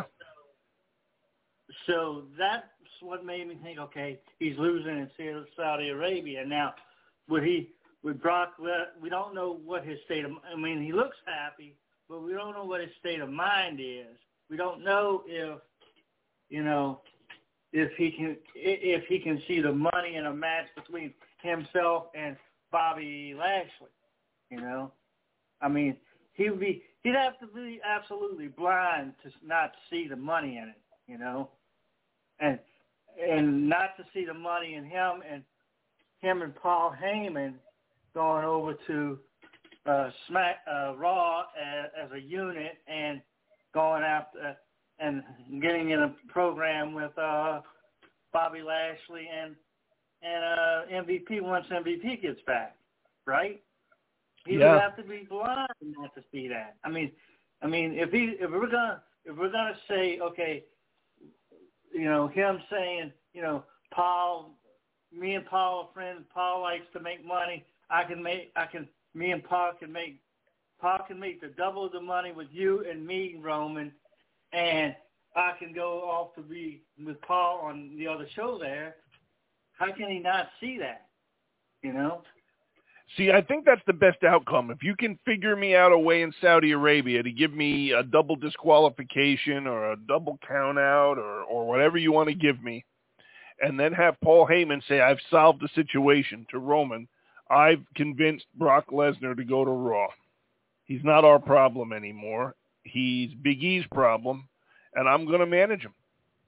So that's what made me think, okay, he's losing in Saudi Arabia. Now, would he, would Brock, we don't know what his state of, I mean, he looks happy, but we don't know what his state of mind is. We don't know if, you know, if he can, if he can see the money in a match between himself and Bobby Lashley, you know. I mean, he would be he'd have to be absolutely blind to not see the money in it, you know, and and not to see the money in him and him and Paul Heyman going over to uh, Smack uh, Raw as, as a unit and going after uh, and getting in a program with uh, Bobby Lashley and and uh, M V P once M V P gets back, right? He yeah. would have to be blind not to see that. I mean, I mean, if he if we're gonna if we're gonna say okay, you know, him saying, you know, Paul, me and Paul are friends. Paul likes to make money. I can make I can me and Paul can make Paul can make the double the money with you and me, Roman, and I can go off to be with Paul on the other show there. How can he not see that? You know? See, I think that's the best outcome. If you can figure me out a way in Saudi Arabia to give me a double disqualification or a double count out or, or whatever you want to give me, and then have Paul Heyman say, I've solved the situation to Roman, I've convinced Brock Lesnar to go to Raw. He's not our problem anymore. He's Big E's problem, and I'm going to manage him.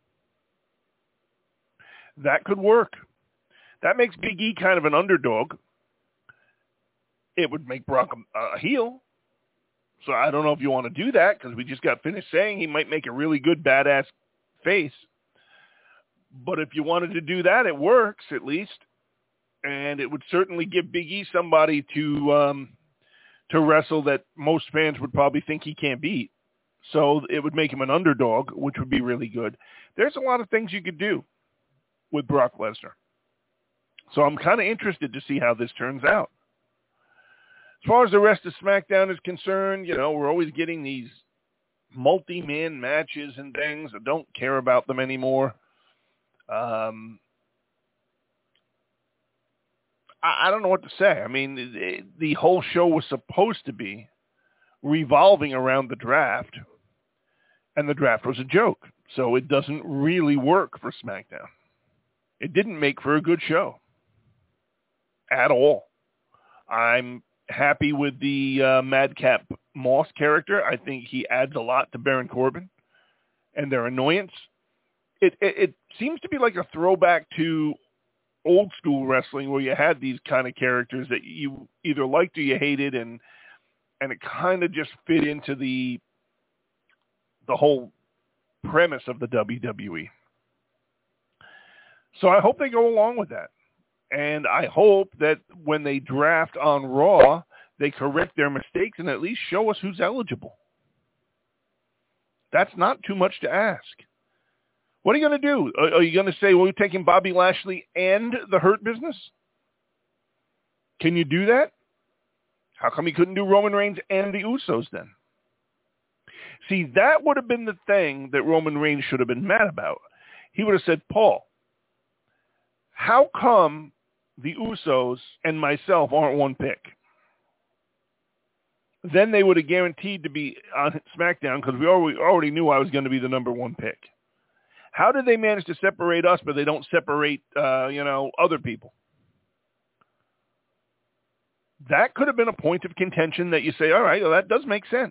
That could work. That makes Big E kind of an underdog. It would make Brock a, a heel. So I don't know if you want to do that because we just got finished saying he might make a really good badass face. But if you wanted to do that, it works at least. And it would certainly give Big E somebody to um, to wrestle that most fans would probably think he can't beat. So it would make him an underdog, which would be really good. There's a lot of things you could do with Brock Lesnar. So I'm kind of interested to see how this turns out. As far as the rest of SmackDown is concerned, you know, we're always getting these multi-man matches and things. I don't care about them anymore. Um, I, I don't know what to say. I mean, the, the whole show was supposed to be revolving around the draft, and the draft was a joke. So it doesn't really work for SmackDown. It didn't make for a good show at all. I'm happy with the uh, Madcap Moss character. I think he adds a lot to Baron Corbin and their annoyance. It, it it seems to be like a throwback to old school wrestling where you had these kind of characters that you either liked or you hated, and and it kind of just fit into the the whole premise of the W W E. So I hope they go along with that. And I hope that when they draft on Raw, they correct their mistakes and at least show us who's eligible. That's not too much to ask. What are you going to do? Are you going to say, well, we're taking Bobby Lashley and the Hurt Business? Can you do that? How come you couldn't do Roman Reigns and the Usos then? See, that would have been the thing that Roman Reigns should have been mad about. He would have said, Paul, how come the Usos and myself aren't one pick? Then they would have guaranteed to be on SmackDown because we already, already knew I was going to be the number one pick. How did they manage to separate us, but they don't separate, uh, you know, other people? That could have been a point of contention that you say, all right, well, that does make sense.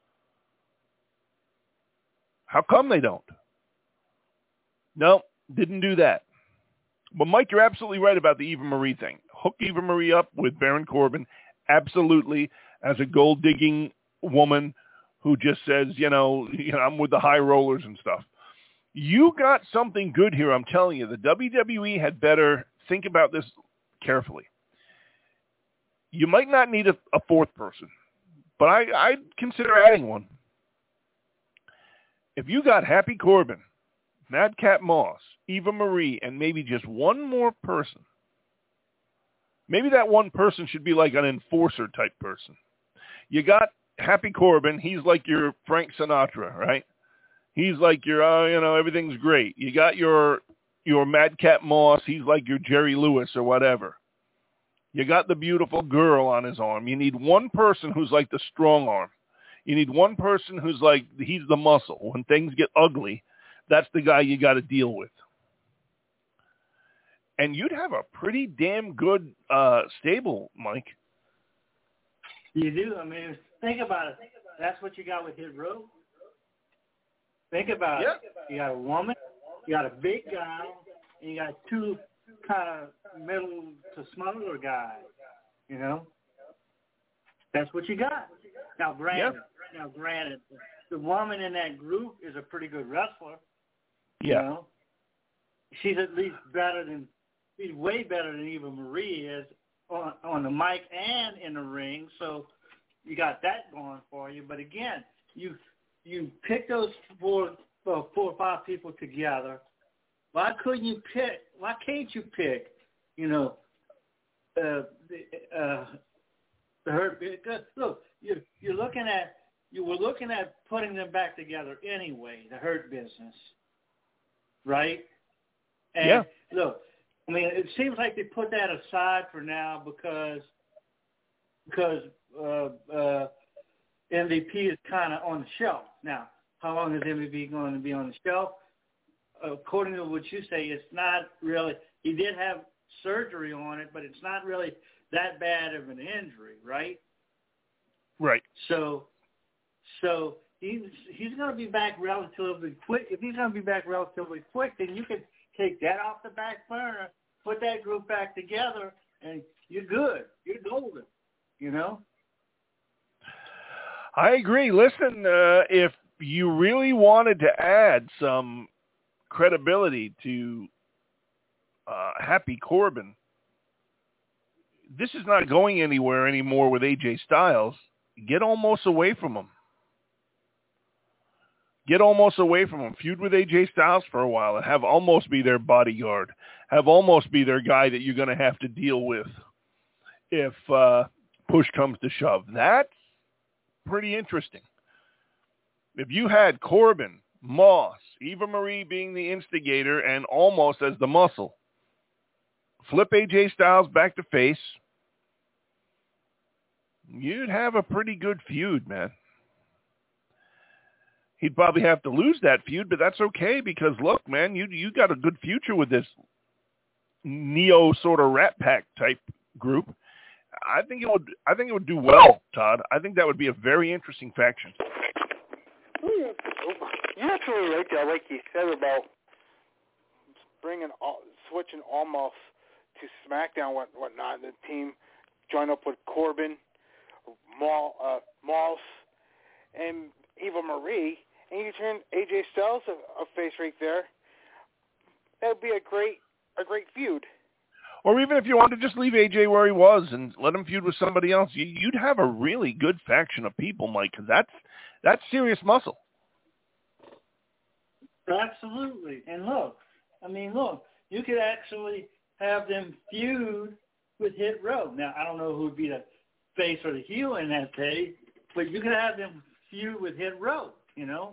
How come they don't? No, didn't do that. But, Mike, you're absolutely right about the Eva Marie thing. Hook Eva Marie up with Baron Corbin, absolutely, as a gold-digging woman who just says, you know, you know, I'm with the high rollers and stuff. You got something good here, I'm telling you. The W W E had better think about this carefully. You might not need a, a fourth person, but I, I'd consider adding one. If you got Happy Corbin, Madcap Moss, Eva Marie, and maybe just one more person, maybe that one person should be like an enforcer type person. You got Happy Corbin. He's like your Frank Sinatra, right? He's like your, uh, you know, everything's great. You got your your Madcap Moss. He's like your Jerry Lewis or whatever. You got the beautiful girl on his arm. You need one person who's like the strong arm. You need one person who's like, he's the muscle. When things get ugly, that's the guy you got to deal with. And you'd have a pretty damn good uh, stable, Mike. You do. I mean, think about it. That's what you got with Hit Row. Think about yeah. it. You got a woman, you got a big guy, and you got two kind of middle to smaller guys. You know, that's what you got. Now, granted, yeah. now granted, the woman in that group is a pretty good wrestler. You yeah. know? She's at least better than, she's way better than Eva Marie is on, on the mic and in the ring. So you got that going for you. But again, you you pick those four, well, four or five people together. Why couldn't you pick? Why can't you pick? You know, uh, the, uh, the Hurt. Look, you're you're looking at you were looking at putting them back together anyway. The Hurt Business, right? And yeah. Look, I mean, it seems like they put that aside for now because because uh, uh, M V P is kind of on the shelf now. How long is M V P going to be on the shelf? According to what you say, it's not really. He did have surgery on it, but it's not really that bad of an injury, right? Right. So, so he's he's going to be back relatively quick. If he's going to be back relatively quick, then you can take that off the back burner, put that group back together, and you're good. You're golden. You know. I agree. Listen, uh, if you really wanted to add some credibility to uh, Happy Corbin, this is not going anywhere anymore with A J Styles. Get almost away from him. Get almost away from him. Feud with A J Styles for a while and have almost be their bodyguard. Have almost be their guy that you're going to have to deal with if uh, push comes to shove. That's pretty interesting. If you had Corbin, Moss, Eva Marie being the instigator and almost as the muscle, flip A J Styles back to face, you'd have a pretty good feud, man. He'd probably have to lose that feud, but that's okay because, look, man, you you got a good future with this Neo sort of Rat Pack type group. I think it would. I think it would do well, Todd. I think that would be a very interesting faction. You're absolutely right there, like you said about bringing all, switching almost to SmackDown, what whatnot. The team join up with Corbin, Maul, uh, Moss, and Eva Marie, and you turn A J Styles a, a face right there. That would be a great a great feud. Or even if you wanted to just leave A J where he was and let him feud with somebody else, you, you'd have a really good faction of people, Mike, because that's, that's serious muscle. Absolutely. And look, I mean, look, you could actually have them feud with Hit Row. Now, I don't know who would be the face or the heel in that day, but you could have them feud with Hit Row, you know?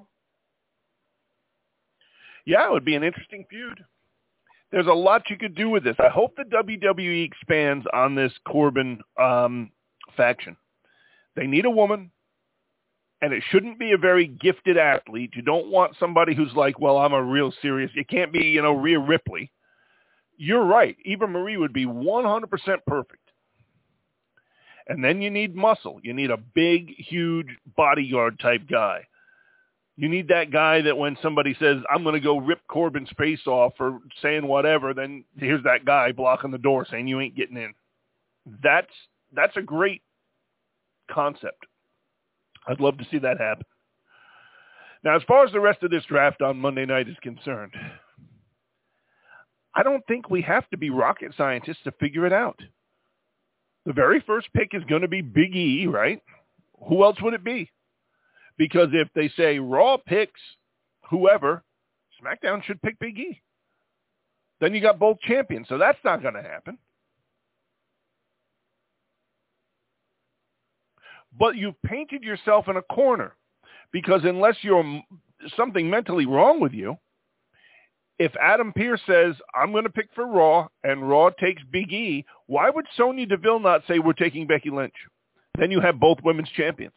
Yeah, it would be an interesting feud. There's a lot you could do with this. I hope the W W E expands on this Corbin um, faction. They need a woman, and it shouldn't be a very gifted athlete. You don't want somebody who's like, well, I'm a real serious. It can't be, you know, Rhea Ripley. You're right. Eva Marie would be one hundred percent perfect. And then you need muscle. You need a big, huge bodyguard type guy. You need that guy that when somebody says, I'm going to go rip Corbin's face off or saying whatever, then here's that guy blocking the door saying you ain't getting in. That's that's a great concept. I'd love to see that happen. Now, as far as the rest of this draft on Monday night is concerned, I don't think we have to be rocket scientists to figure it out. The very first pick is going to be Big E, right? Who else would it be? Because if they say Raw picks whoever, SmackDown should pick Big E. Then you got both champions, so that's not going to happen. But you've painted yourself in a corner because unless you're something mentally wrong with you, if Adam Pearce says, I'm going to pick for Raw and Raw takes Big E, why would Sonya Deville not say we're taking Becky Lynch? Then you have both women's champions.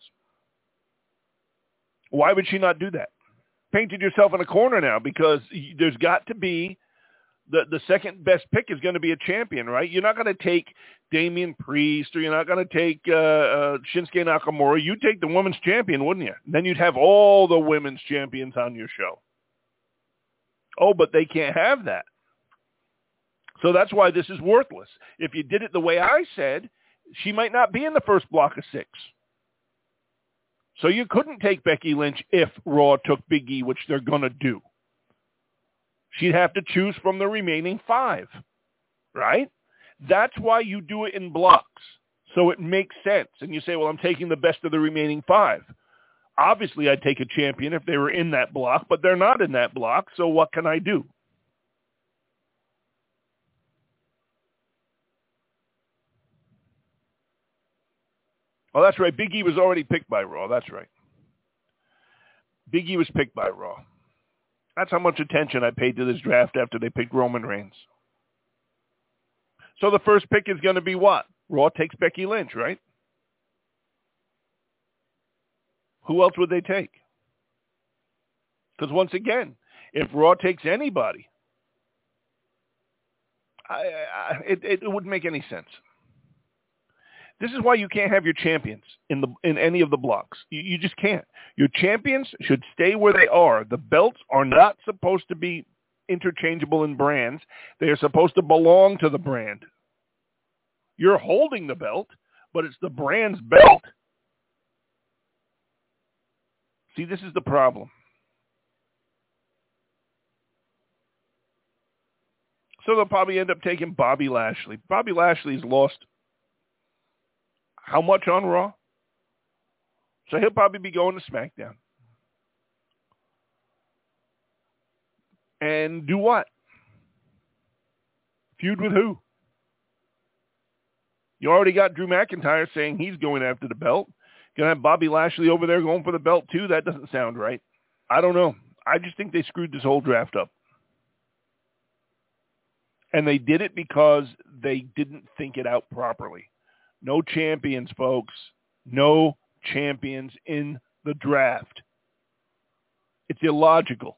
Why would she not do that? Painted yourself in a corner now because there's got to be the, the second best pick is going to be a champion, right? You're not going to take Damian Priest, or you're not going to take uh, uh, Shinsuke Nakamura. You'd take the women's champion, wouldn't you? Then you'd have all the women's champions on your show. Oh, but they can't have that. So that's why this is worthless. If you did it the way I said, she might not be in the first block of six. So you couldn't take Becky Lynch if Raw took Big E, which they're going to do. She'd have to choose from the remaining five, right? That's why you do it in blocks, so it makes sense. And you say, well, I'm taking the best of the remaining five. Obviously, I'd take a champion if they were in that block, but they're not in that block, so what can I do? Oh, that's right. Big E was already picked by Raw. That's right. Big E was picked by Raw. That's how much attention I paid to this draft after they picked Roman Reigns. So the first pick is going to be what? Raw takes Becky Lynch, right? Who else would they take? Because once again, if Raw takes anybody, I, I, it, it wouldn't make any sense. This is why you can't have your champions in the in any of the blocks. You, you just can't. Your champions should stay where they are. The belts are not supposed to be interchangeable in brands. They are supposed to belong to the brand. You're holding the belt, but it's the brand's belt. See, this is the problem. So they'll probably end up taking Bobby Lashley. Bobby Lashley's lost how much on Raw? So he'll probably be going to SmackDown. And do what? Feud with who? You already got Drew McIntyre saying he's going after the belt. Going to have Bobby Lashley over there going for the belt too? That doesn't sound right. I don't know. I just think they screwed this whole draft up. And they did it because they didn't think it out properly. No champions, folks. No champions in the draft. It's illogical.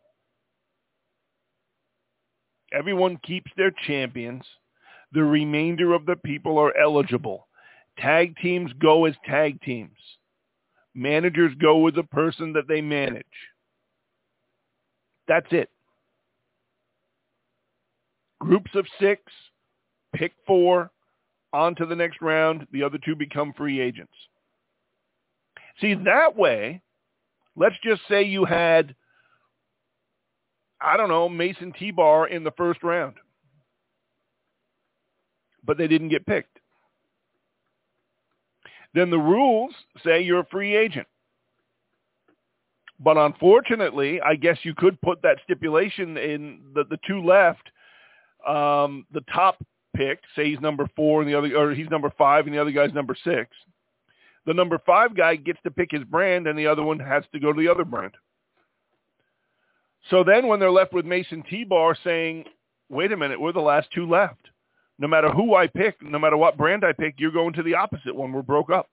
Everyone keeps their champions. The remainder of the people are eligible. Tag teams go as tag teams. Managers go with the person that they manage. That's it. Groups of six, pick four, on to the next round. The other two become free agents. See, that way, let's just say you had, I don't know, Mason T-Bar in the first round. But they didn't get picked. Then the rules say you're a free agent. But unfortunately, I guess you could put that stipulation in the, the two left, um, the top picked, say he's number four and the other, or he's number five and the other guy's number six. The number five guy gets to pick his brand and the other one has to go to the other brand. So then when they're left with Mason T-Bar saying, wait a minute, we're the last two left. No matter who I pick, no matter what brand I pick, you're going to the opposite one. We're broke up.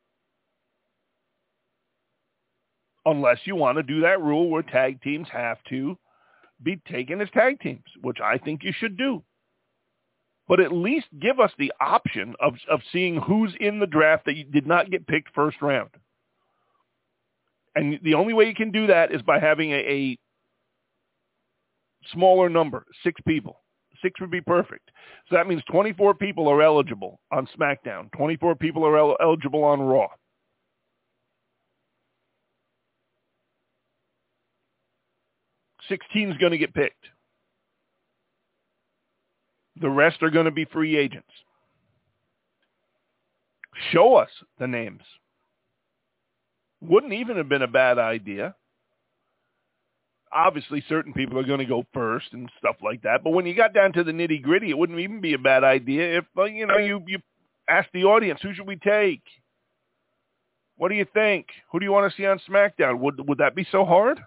Unless you want to do that rule where tag teams have to be taken as tag teams, which I think you should do. But at least give us the option of, of seeing who's in the draft that you did not get picked first round. And the only way you can do that is by having a, a smaller number, six people. Six would be perfect. So that means twenty-four people are eligible on SmackDown. twenty-four people are el- eligible on Raw. sixteen is going to get picked. The rest are going to be free agents. Show us the names. Wouldn't even have been a bad idea. Obviously, certain people are going to go first and stuff like that. But when you got down to the nitty-gritty, it wouldn't even be a bad idea if, uh, you know, you, you ask the audience, who should we take? What do you think? Who do you want to see on SmackDown? Would, would that be so hard?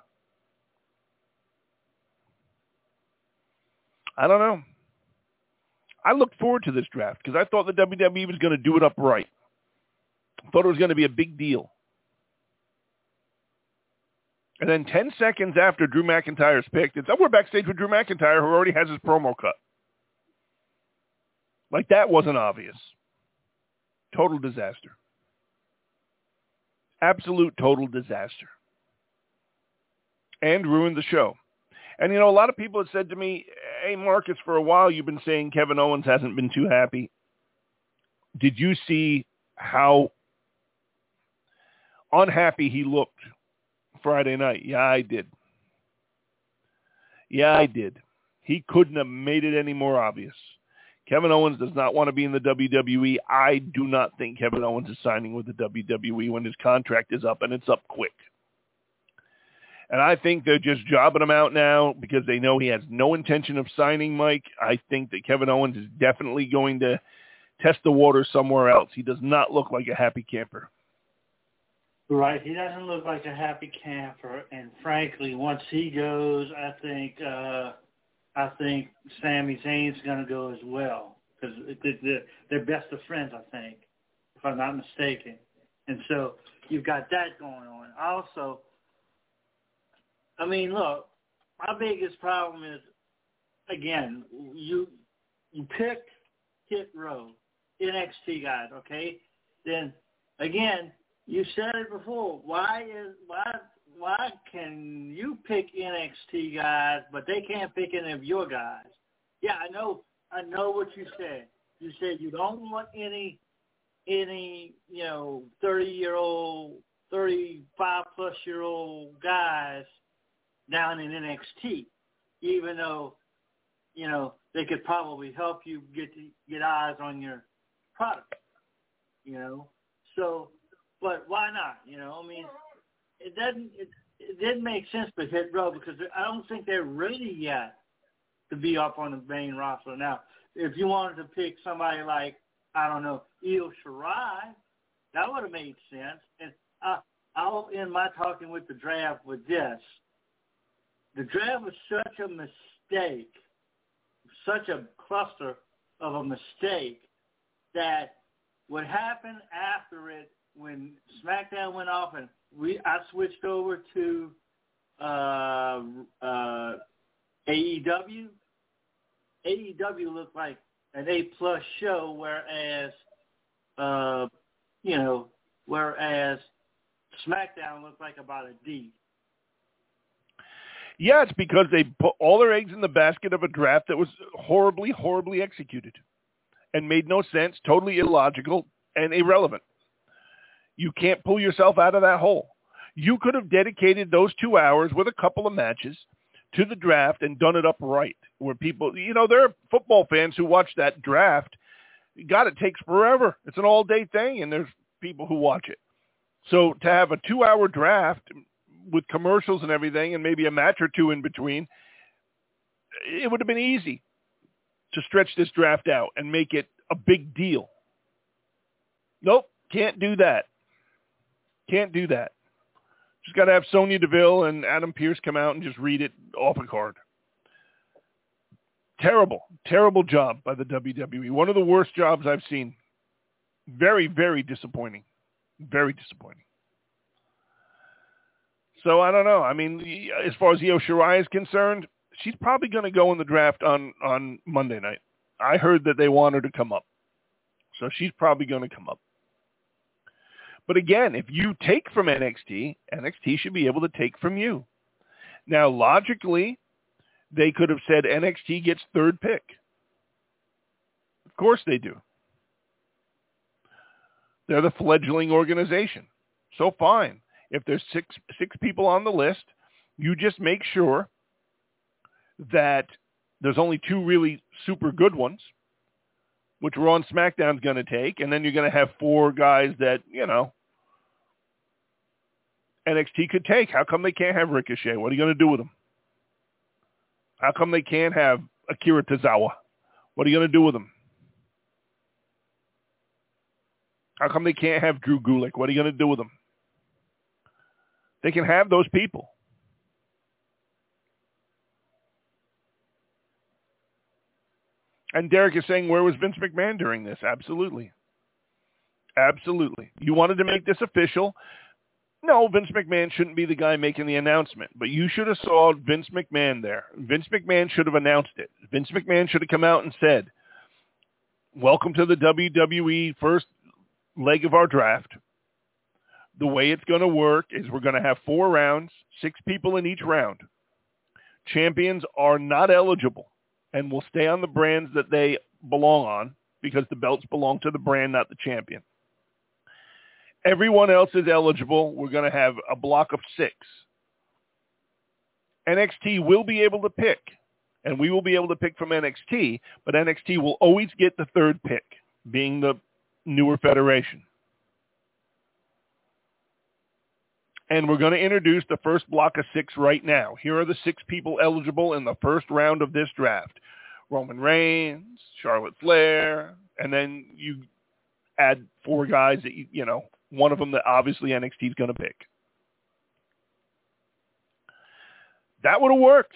I don't know. I looked forward to this draft because I thought the W W E was going to do it up right. I thought it was going to be a big deal. And then ten seconds after Drew McIntyre's picked, it's, oh, we're backstage with Drew McIntyre, who already has his promo cut. Like that wasn't obvious. Total disaster. Absolute total disaster. And ruined the show. And, you know, a lot of people have said to me, hey, Marcus, for a while you've been saying Kevin Owens hasn't been too happy. Did you see how unhappy he looked Friday night? Yeah, I did. Yeah, I did. He couldn't have made it any more obvious. Kevin Owens does not want to be in the W W E. I do not think Kevin Owens is signing with the W W E when his contract is up, and it's up quick. And I think they're just jobbing him out now because they know he has no intention of signing Mike. I think that Kevin Owens is definitely going to test the water somewhere else. He does not look like a happy camper. Right. He doesn't look like a happy camper. And frankly, once he goes, I think uh, I think Sami Zayn's going to go as well because they're, they're best of friends, I think, if I'm not mistaken. And so you've got that going on. Also, I mean, look, my biggest problem is, again, you you picked Hit Row, N X T guys, okay? Then, again, you said it before. Why is why why can you pick N X T guys, but they can't pick any of your guys? Yeah, I know. I know what you said. You said you don't want any any you know thirty year old, thirty-five plus year old guys down in N X T, even though you know they could probably help you get get eyes on your product. You know, so. But why not? You know, I mean, it doesn't it, it didn't make sense to Hit Row because I don't think they're ready yet to be up on the main roster. Now, if you wanted to pick somebody like, I don't know, Io Shirai, that would have made sense. And I, I'll end my talking with the draft with this. The draft was such a mistake, such a cluster of a mistake that what happened after it, when SmackDown went off and we, I switched over to uh, uh, A E W. A E W looked like an A-plus show, whereas, uh, you know, whereas SmackDown looked like about a D. Yeah, it's because they put all their eggs in the basket of a draft that was horribly, horribly executed and made no sense, totally illogical, and irrelevant. You can't pull yourself out of that hole. You could have dedicated those two hours with a couple of matches to the draft and done it up right, where people, you know, there are football fans who watch that draft. God, it takes forever. It's an all-day thing, and there's people who watch it. So to have a two-hour draft with commercials and everything and maybe a match or two in between, it would have been easy to stretch this draft out and make it a big deal. Nope, can't do that. Can't do that. Just got to have Sonya Deville and Adam Pearce come out and just read it off a card. Terrible, terrible job by the W W E. One of the worst jobs I've seen. Very, very disappointing. Very disappointing. So I don't know. I mean, as far as Io Shirai is concerned, she's probably going to go in the draft on, on Monday night. I heard that they want her to come up. So she's probably going to come up. But again, if you take from N X T, N X T should be able to take from you. Now, logically, they could have said N X T gets third pick. Of course they do. They're the fledgling organization. So fine. If there's six six people on the list, you just make sure that there's only two really super good ones, which Raw and SmackDown's going to take, and then you're going to have four guys that, you know, N X T could take. How come they can't have Ricochet? What are you going to do with them? How come they can't have Akira Tozawa? What are you going to do with them? How come they can't have Drew Gulak? What are you going to do with them? They can have those people. And Derek is saying, where was Vince McMahon during this? Absolutely. Absolutely. You wanted to make this official. No, Vince McMahon shouldn't be the guy making the announcement, but you should have saw Vince McMahon there. Vince McMahon should have announced it. Vince McMahon should have come out and said, welcome to the W W E first leg of our draft. The way it's going to work is we're going to have four rounds, six people in each round. Champions are not eligible and will stay on the brands that they belong on because the belts belong to the brand, not the champion. Everyone else is eligible. We're going to have a block of six. N X T will be able to pick, and we will be able to pick from N X T, but N X T will always get the third pick, being the newer federation. And we're going to introduce the first block of six right now. Here are the six people eligible in the first round of this draft. Roman Reigns, Charlotte Flair, and then you add four guys that, you, you know, one of them that obviously N X T is going to pick. That would have worked.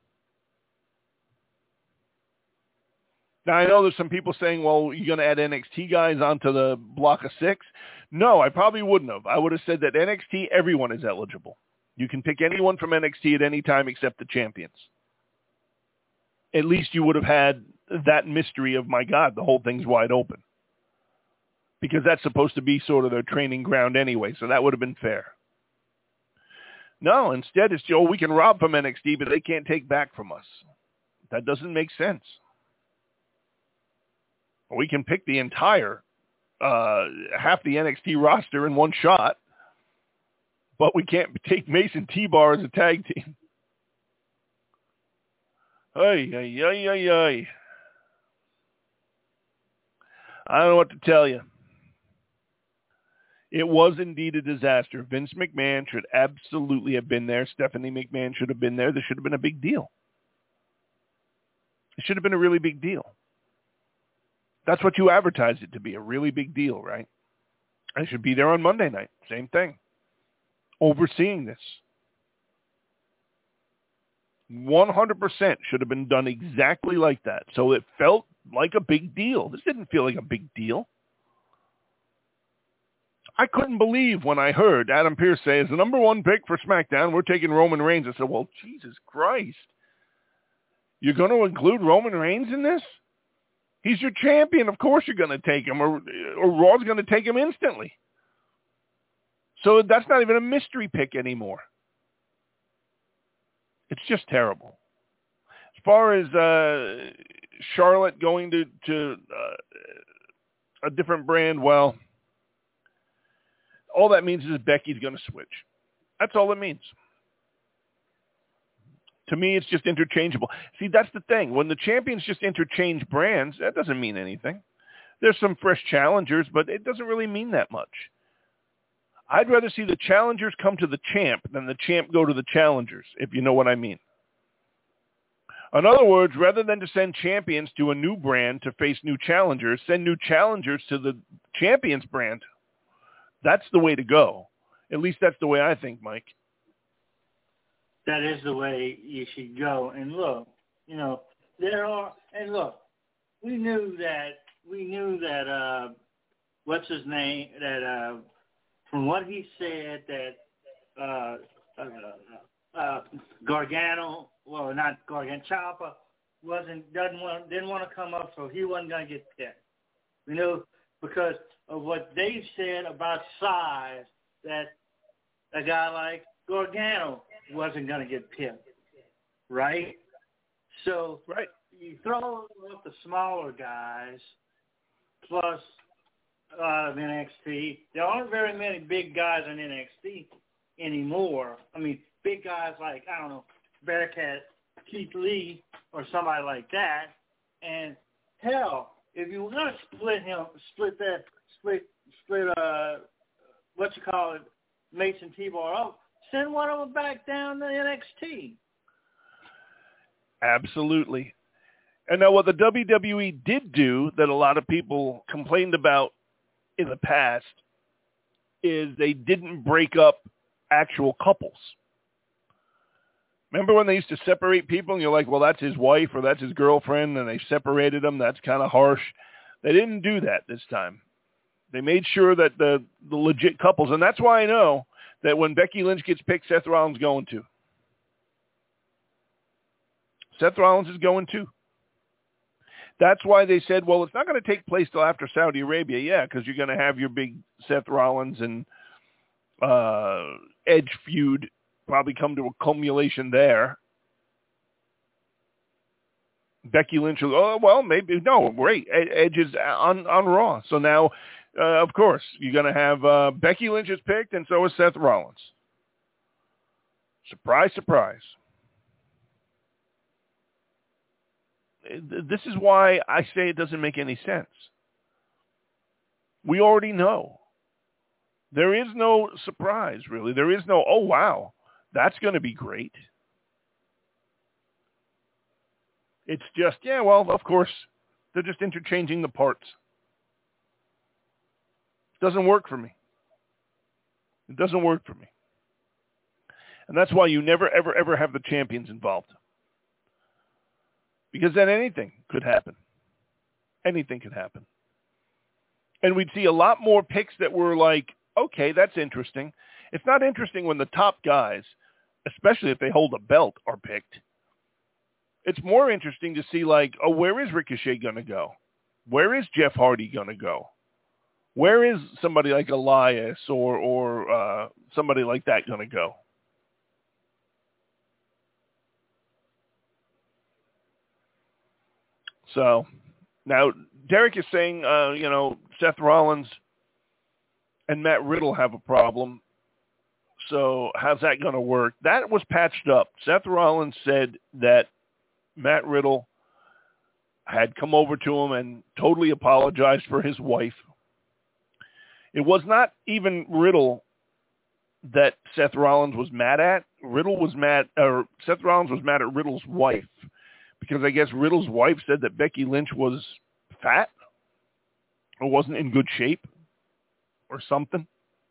Now, I know there's some people saying, well, you're going to add N X T guys onto the block of six. No, I probably wouldn't have. I would have said that N X T, everyone is eligible. You can pick anyone from N X T at any time except the champions. At least you would have had that mystery of, my God, the whole thing's wide open. Because that's supposed to be sort of their training ground anyway, so that would have been fair. No, instead it's, oh, we can rob from N X T, but they can't take back from us. That doesn't make sense. We can pick the entire, uh, half the N X T roster in one shot, but we can't take Mason T-Bar as a tag team. Ay, ay, ay, ay, ay. I don't know what to tell you. It was indeed a disaster. Vince McMahon should absolutely have been there. Stephanie McMahon should have been there. This should have been a big deal. It should have been a really big deal. That's what you advertised it to be, a really big deal, right? I should be there on Monday night. Same thing. Overseeing this. one hundred percent should have been done exactly like that. So it felt like a big deal. This didn't feel like a big deal. I couldn't believe when I heard Adam Pearce say, as the number one pick for SmackDown, we're taking Roman Reigns. I said, well, Jesus Christ. You're going to include Roman Reigns in this? He's your champion. Of course you're going to take him, or, or Raw's going to take him instantly. So that's not even a mystery pick anymore. It's just terrible. As far as uh, Charlotte going to, to uh, a different brand, well, all that means is Becky's going to switch. That's all it means. To me, it's just interchangeable. See, that's the thing. When the champions just interchange brands, that doesn't mean anything. There's some fresh challengers, but it doesn't really mean that much. I'd rather see the challengers come to the champ than the champ go to the challengers, if you know what I mean. In other words, rather than to send champions to a new brand to face new challengers, send new challengers to the champions brand. That's the way to go. At least that's the way I think, Mike. That is the way you should go. And look, you know, there are, and look, we knew that, we knew that, uh, what's his name, that, uh, from what he said, that, uh, uh, uh, Gargano, well, not Gargano, Ciampa wasn't, doesn't want, didn't want to come up, so he wasn't going to get picked. We knew because of what Dave said about size, that a guy like Gargano wasn't going to get picked, right? So right. You throw up the smaller guys, plus uh, N X T. There aren't very many big guys in N X T anymore. I mean, big guys like, I don't know, Bearcat, Keith Lee, or somebody like that. And hell, if you were going to split him, split that, split, split, uh, what you call it, Mason T-Bar up, send one of them back down to N X T. Absolutely. And now what the W W E did do that a lot of people complained about in the past is they didn't break up actual couples. Remember when they used to separate people and you're like, well, that's his wife or that's his girlfriend, and they separated them? That's kind of harsh. They didn't do that this time. They made sure that the, the legit couples, and that's why I know that when Becky Lynch gets picked, Seth Rollins going too. Seth Rollins is going too. That's why they said, well, it's not going to take place till after Saudi Arabia. Yeah, because you're going to have your big Seth Rollins and uh, Edge feud probably come to a culmination there. Becky Lynch will, oh, well, maybe, no, great. Edge is on, on Raw. So now, uh, of course, you're going to have uh, Becky Lynch is picked, and so is Seth Rollins. Surprise, surprise. This is why I say it doesn't make any sense. We already know. There is no surprise, really. There is no, oh, wow, that's going to be great. It's just, yeah, well, of course, they're just interchanging the parts. It doesn't work for me. It doesn't work for me. And that's why you never, ever, ever have the champions involved. Because then anything could happen. Anything could happen. And we'd see a lot more picks that were like, okay, that's interesting. It's not interesting when the top guys, especially if they hold a belt, are picked. It's more interesting to see like, oh, where is Ricochet going to go? Where is Jeff Hardy going to go? Where is somebody like Elias or, or uh, somebody like that going to go? So now Derek is saying, uh, you know, Seth Rollins and Matt Riddle have a problem. So how's that going to work? That was patched up. Seth Rollins said that Matt Riddle had come over to him and totally apologized for his wife. It was not even Riddle that Seth Rollins was mad at. Riddle was mad, or Seth Rollins was mad at Riddle's wife. Because I guess Riddle's wife said that Becky Lynch was fat or wasn't in good shape or something.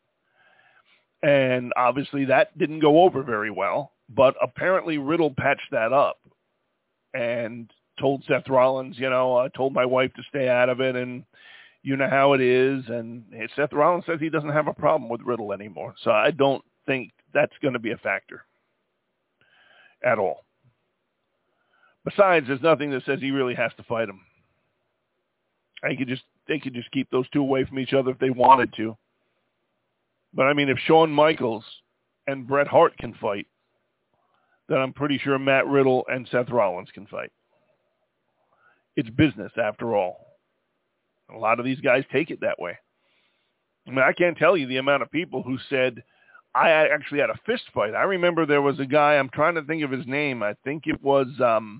And obviously that didn't go over very well. But apparently Riddle patched that up and told Seth Rollins, you know, I told my wife to stay out of it and you know how it is. And Seth Rollins says he doesn't have a problem with Riddle anymore. So I don't think that's going to be a factor at all. Besides, there's nothing that says he really has to fight him. They could just they could just keep those two away from each other if they wanted to. But I mean, if Shawn Michaels and Bret Hart can fight, then I'm pretty sure Matt Riddle and Seth Rollins can fight. It's business after all. A lot of these guys take it that way. I mean, I can't tell you the amount of people who said, I actually had a fist fight. I remember there was a guy, I'm trying to think of his name. I think it was, um,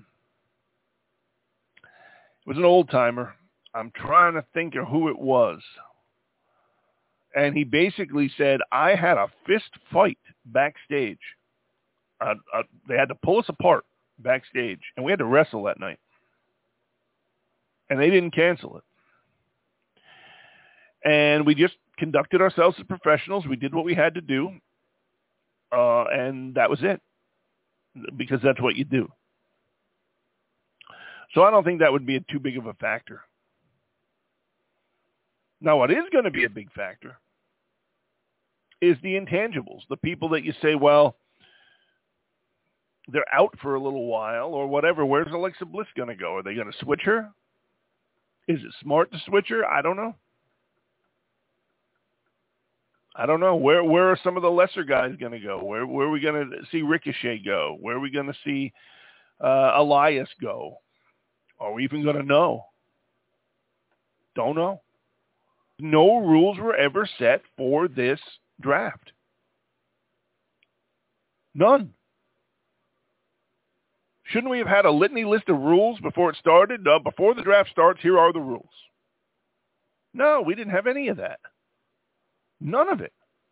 it was an old timer. I'm trying to think of who it was. And he basically said, I had a fist fight backstage. Uh, uh, they had to pull us apart backstage, and we had to wrestle that night. And they didn't cancel it. And we just conducted ourselves as professionals. We did what we had to do, uh, and that was it, because that's what you do. So I don't think that would be a too big of a factor. Now, what is going to be a big factor is the intangibles, the people that you say, well, they're out for a little while or whatever. Where's Alexa Bliss going to go? Are they going to switch her? Is it smart to switch her? I don't know. I don't know. Where where are some of the lesser guys going to go? Where where are we going to see Ricochet go? Where are we going to see uh, Elias go? Are we even going to know? Don't know. No rules were ever set for this draft. None. Shouldn't we have had a litany list of rules before it started? Uh, before the draft starts, here are the rules. No, we didn't have any of that. None of it.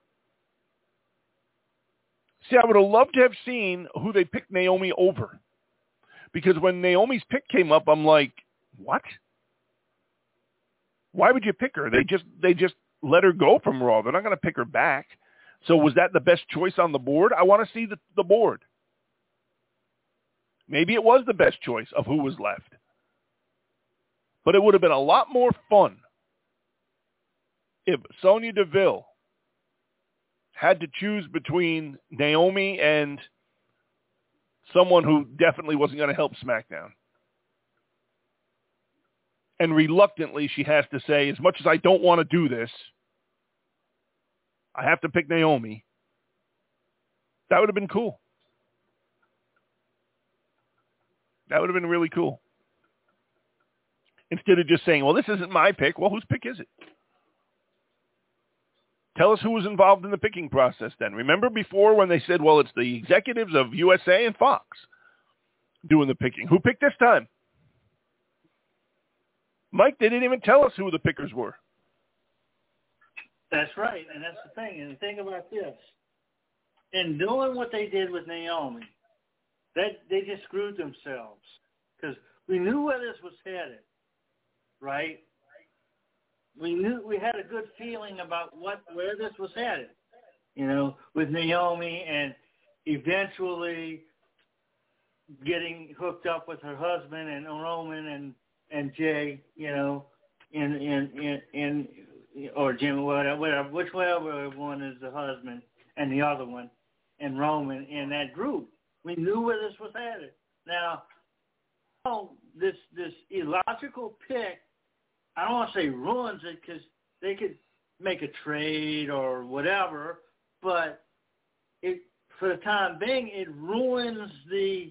See, I would have loved to have seen who they picked Naomi over. Because when Naomi's pick came up, I'm like, what? Why would you pick her? They just they just let her go from Raw. They're not going to pick her back. So was that the best choice on the board? I want to see the, the board. Maybe it was the best choice of who was left. But it would have been a lot more fun if Sonya Deville had to choose between Naomi and someone who definitely wasn't going to help SmackDown. and reluctantly she has to say, as much as I don't want to do this, I have to pick Naomi. That would have been cool. That would have been really cool. Instead of just saying, well, this isn't my pick. Well, whose pick is it? Tell us who was involved in the picking process then. Remember before when they said, well, it's the executives of U S A and Fox doing the picking. Who picked this time? Mike, they didn't even tell us who the pickers were. That's right, and that's the thing. And the thing about this, in doing what they did with Naomi, that they just screwed themselves because we knew where this was headed, right? We knew we had a good feeling about what where this was headed, you know, with Naomi and eventually getting hooked up with her husband and Roman and, and Jay, you know, in in in, in or Jimmy, whatever, whatever, whichever one is the husband and the other one, and Roman in that group. We knew where this was headed. Now, oh, this this illogical pick, I don't want to say ruins it because they could make a trade or whatever, but it for the time being, it ruins the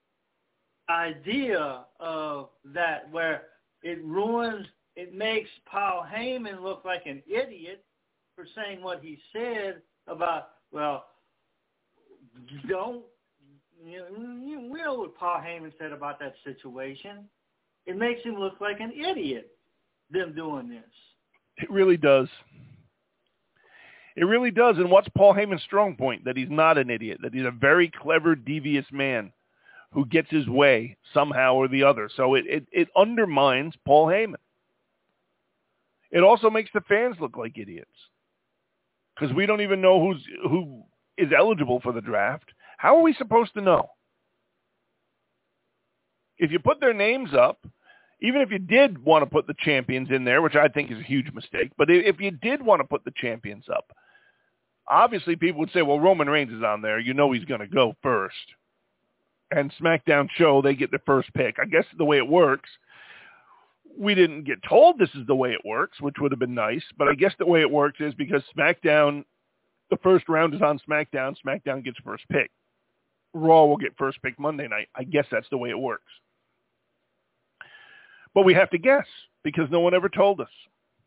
idea of that where it ruins, it makes Paul Heyman look like an idiot for saying what he said about, well, don't, you know, we know what Paul Heyman said about that situation. It makes him look like an idiot, them doing this. It really does. It really does. And what's Paul Heyman's strong point? That he's not an idiot, that he's a very clever, devious man who gets his way somehow or the other. So it, it, it undermines Paul Heyman. It also makes the fans look like idiots because we don't even know who's who is eligible for the draft. How are we supposed to know? If you put their names up, even if you did want to put the champions in there, which I think is a huge mistake, but if you did want to put the champions up, obviously people would say, well, Roman Reigns is on there. You know he's going to go first. And SmackDown show, they get the first pick. I guess the way it works, we didn't get told this is the way it works, which would have been nice, but I guess the way it works is because SmackDown, the first round is on SmackDown, SmackDown gets first pick. Raw will get first pick Monday night. I guess that's the way it works. But we have to guess because no one ever told us.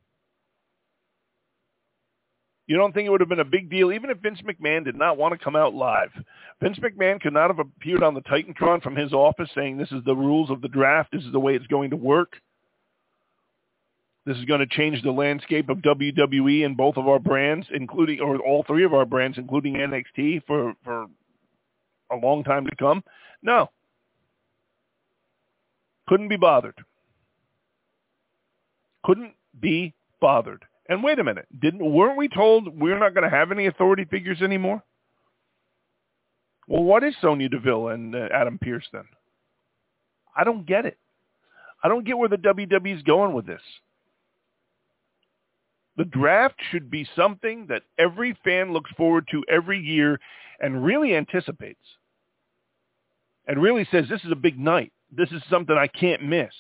You don't think it would have been a big deal, even if Vince McMahon did not want to come out live? Vince McMahon could not have appeared on the Titantron from his office saying this is the rules of the draft, this is the way it's going to work. This is going to change the landscape of W W E and both of our brands, including, or all three of our brands, including N X T, for, for a long time to come. No. Couldn't be bothered. Couldn't be bothered. And wait a minute, didn't weren't we told we're not going to have any authority figures anymore? Well, what is Sonya Deville and uh, Adam Pearce then? I don't get it. I don't get where the W W E is going with this. The draft should be something that every fan looks forward to every year and really anticipates. And really says, this is a big night. This is something I can't miss.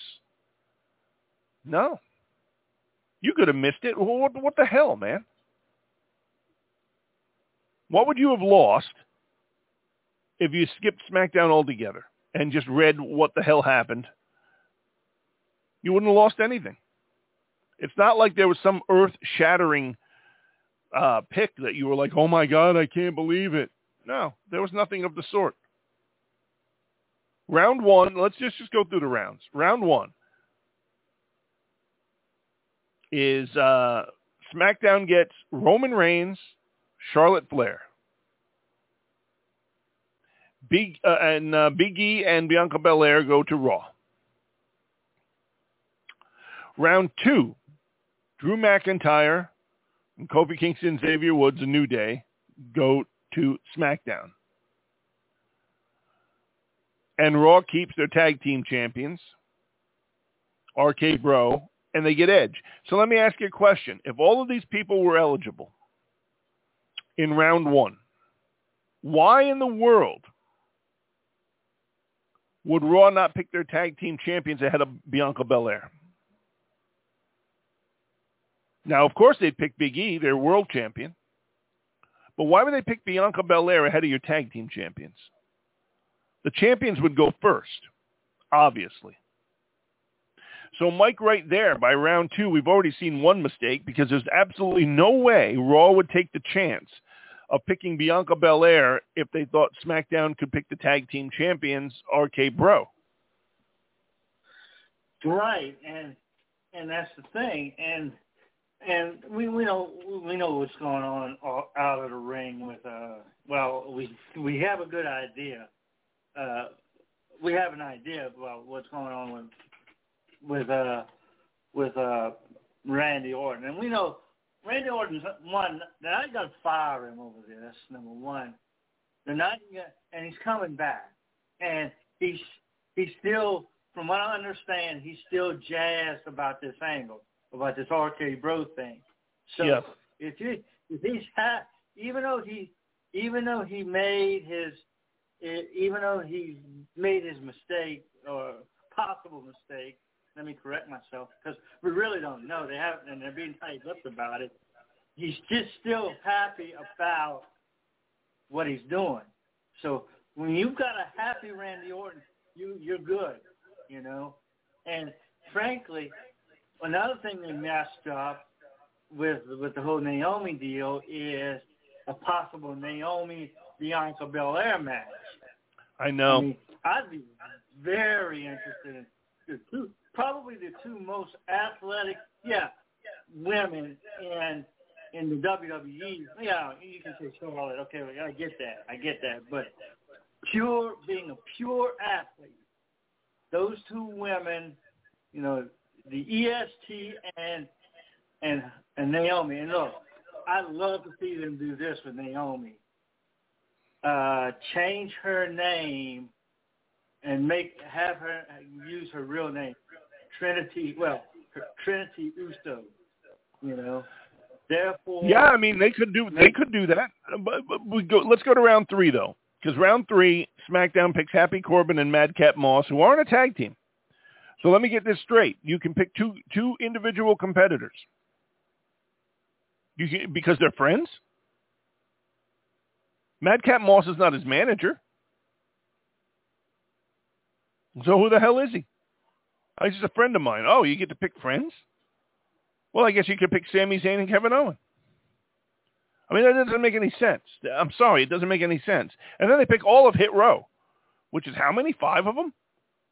No. You could have missed it. What, what the hell, man? What would you have lost if you skipped SmackDown altogether and just read what the hell happened? You wouldn't have lost anything. It's not like there was some earth-shattering uh, pick that you were like, oh, my God, I can't believe it. No, there was nothing of the sort. Round one, let's just, just go through the rounds. Round one is uh, SmackDown gets Roman Reigns, Charlotte Flair. Big uh, and uh, Big E and Bianca Belair go to Raw. Round two, Drew McIntyre and Kofi Kingston, Xavier Woods, A New Day go to SmackDown. And Raw keeps their tag team champions, R K Bro, and they get Edge. So let me ask you a question. If all of these people were eligible in round one, why in the world would Raw not pick their tag team champions ahead of Bianca Belair? Now, of course, they'd pick Big E, their world champion. But why would they pick Bianca Belair ahead of your tag team champions? The champions would go first, obviously. So, Mike, right there, by round two, we've already seen one mistake because there's absolutely no way Raw would take the chance of picking Bianca Belair if they thought SmackDown could pick the tag team champions, R K Bro. Right, and and that's the thing, and and we we know we know what's going on out of the ring with uh well we we have a good idea, uh we have an idea about what's going on with with uh with uh Randy Orton, and we know Randy Orton's one. They're not gonna fire him over this. Number one, they're not, and he's coming back, and he's he's still. From what I understand, he's still jazzed about this angle, about this R K Bro thing. So yes. if he, if he's ha- even though he, even though he made his, even though he made his mistake or possible mistake, let me correct myself because we really don't know. They haven't, and they're being tight lipped about it. He's just still happy about what he's doing. So when you've got a happy Randy Orton, you you're good. You know, and frankly, another thing they messed up with with the whole Naomi deal is a possible Naomi Bianca Belair match. I know. I mean, I'd be very interested in the two, probably the two most athletic, yeah, women in in the W W E. Yeah, you can say Charlotte. Okay, I get that. I get that. But pure, being a pure athlete. Those two women, you know, the E S T and and and Naomi. And look, I'd love to see them do this with Naomi. Uh, change her name and make have her use her real name, Trinity. Well, Trinity Uso. You know, therefore. Yeah, I mean they could do they could do that. But, but we go. Let's go to round three though. Because round three, SmackDown picks Happy Corbin and Madcap Moss, who aren't a tag team. So let me get this straight. You can pick two two individual competitors. You can, because they're friends? Madcap Moss is not his manager. So who the hell is he? Oh, he's just a friend of mine. Oh, you get to pick friends? Well, I guess you could pick Sami Zayn and Kevin Owens. I mean, that doesn't make any sense. I'm sorry, it doesn't make any sense. And then they pick all of Hit Row, which is how many? Five of them?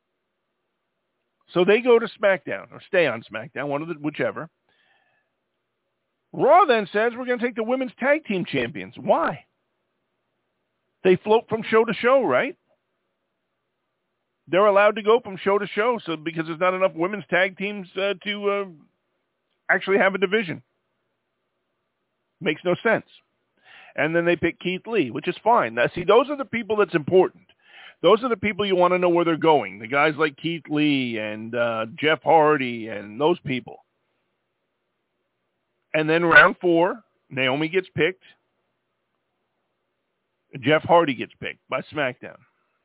So they go to SmackDown, or stay on SmackDown, one of the, whichever. Raw then says, we're going to take the women's tag team champions. Why? They float from show to show, right? They're allowed to go from show to show, so because there's not enough women's tag teams uh, to uh, actually have a division. Makes no sense. And then they pick Keith Lee, which is fine. Now, see, those are the people that's important. Those are the people you want to know where they're going. The guys like Keith Lee and uh, Jeff Hardy and those people. And then round four, Naomi gets picked. Jeff Hardy gets picked by SmackDown.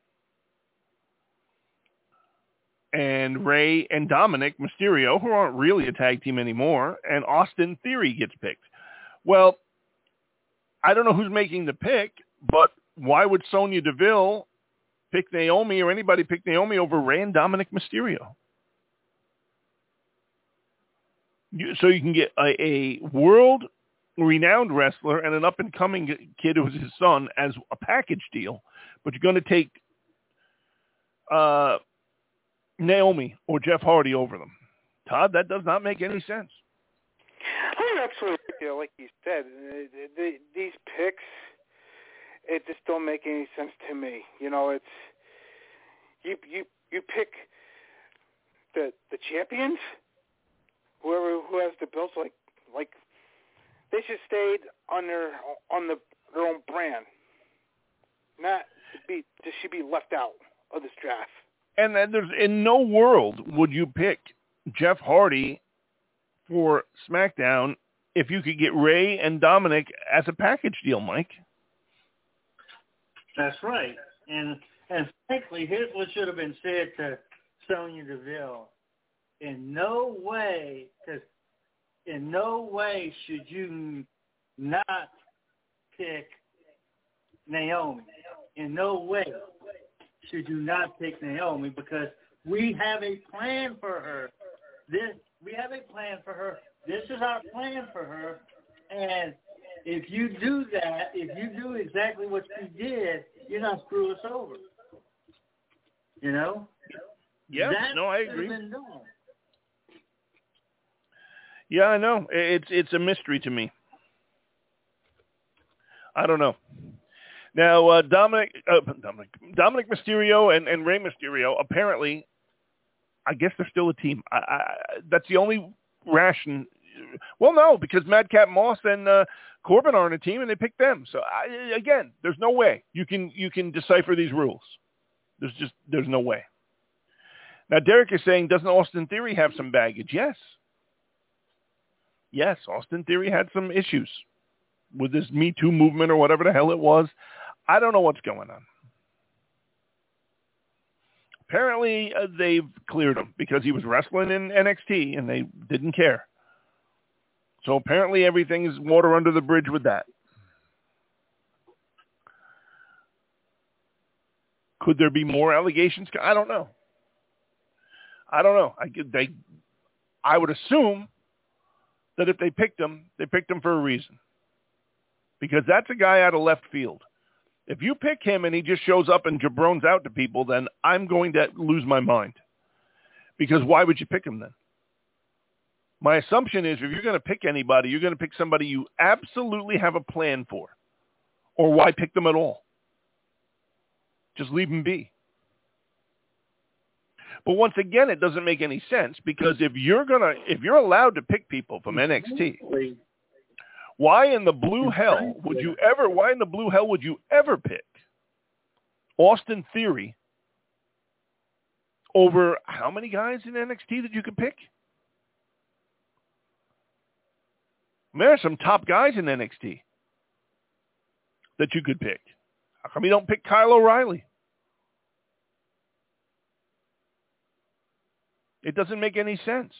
And Rey and Dominic Mysterio, who aren't really a tag team anymore, and Austin Theory gets picked. Well, I don't know who's making the pick, but why would Sonya Deville pick Naomi or anybody pick Naomi over Rey and Dominic Mysterio? You, so you can get a, a world-renowned wrestler and an up-and-coming kid who's his son as a package deal, but you're going to take uh, Naomi or Jeff Hardy over them. Todd, that does not make any sense. I'm absolutely, you know, like you said, the, the, these picks, it just don't make any sense to me. You know, it's you you you pick the the champions, whoever who has the belts, like like they should stay on their on the their own brand, not be just should be left out of this draft. And then there's in no world would you pick Jeff Hardy for SmackDown if you could get Rey and Dominic as a package deal, Mike. That's right. And and frankly, here's what should have been said to Sonya Deville. In no way, because in no way should you not pick Naomi. In no way should you not pick Naomi because we have a plan for her. This we have a plan for her. This is our plan for her. And if you do that, if you do exactly what you did, you're not screwing us over. You know? Yeah, that no, I agree. Been done. Yeah, I know. It's it's a mystery to me. I don't know. Now, uh, Dominic, uh, Dominic, Dominic Mysterio and, and Rey Mysterio, apparently, I guess they're still a team. I, I, that's the only ration. Well, no, because Madcap Moss and uh, Corbin are on a team, and they picked them. So, I, again, there's no way you can you can decipher these rules. There's just there's no way. Now, Derek is saying, doesn't Austin Theory have some baggage? Yes. Yes, Austin Theory had some issues with this Me Too movement or whatever the hell it was. I don't know what's going on. Apparently, uh, they've cleared him because he was wrestling in N X T and they didn't care. So apparently everything's water under the bridge with that. Could there be more allegations? I don't know. I don't know. I, they, I would assume that if they picked him, they picked him for a reason. Because that's a guy out of left field. If you pick him and he just shows up and jabrones out to people, then I'm going to lose my mind. Because why would you pick him then? My assumption is if you're going to pick anybody, you're going to pick somebody you absolutely have a plan for. Or why pick them at all? Just leave them be. But once again, it doesn't make any sense because if you're gonna, if you're allowed to pick people from N X T, why in the blue hell would you ever? Why in the blue hell would you ever pick Austin Theory over how many guys in N X T that you could pick? I mean, there are some top guys in N X T that you could pick. How come you don't pick Kyle O'Reilly? It doesn't make any sense.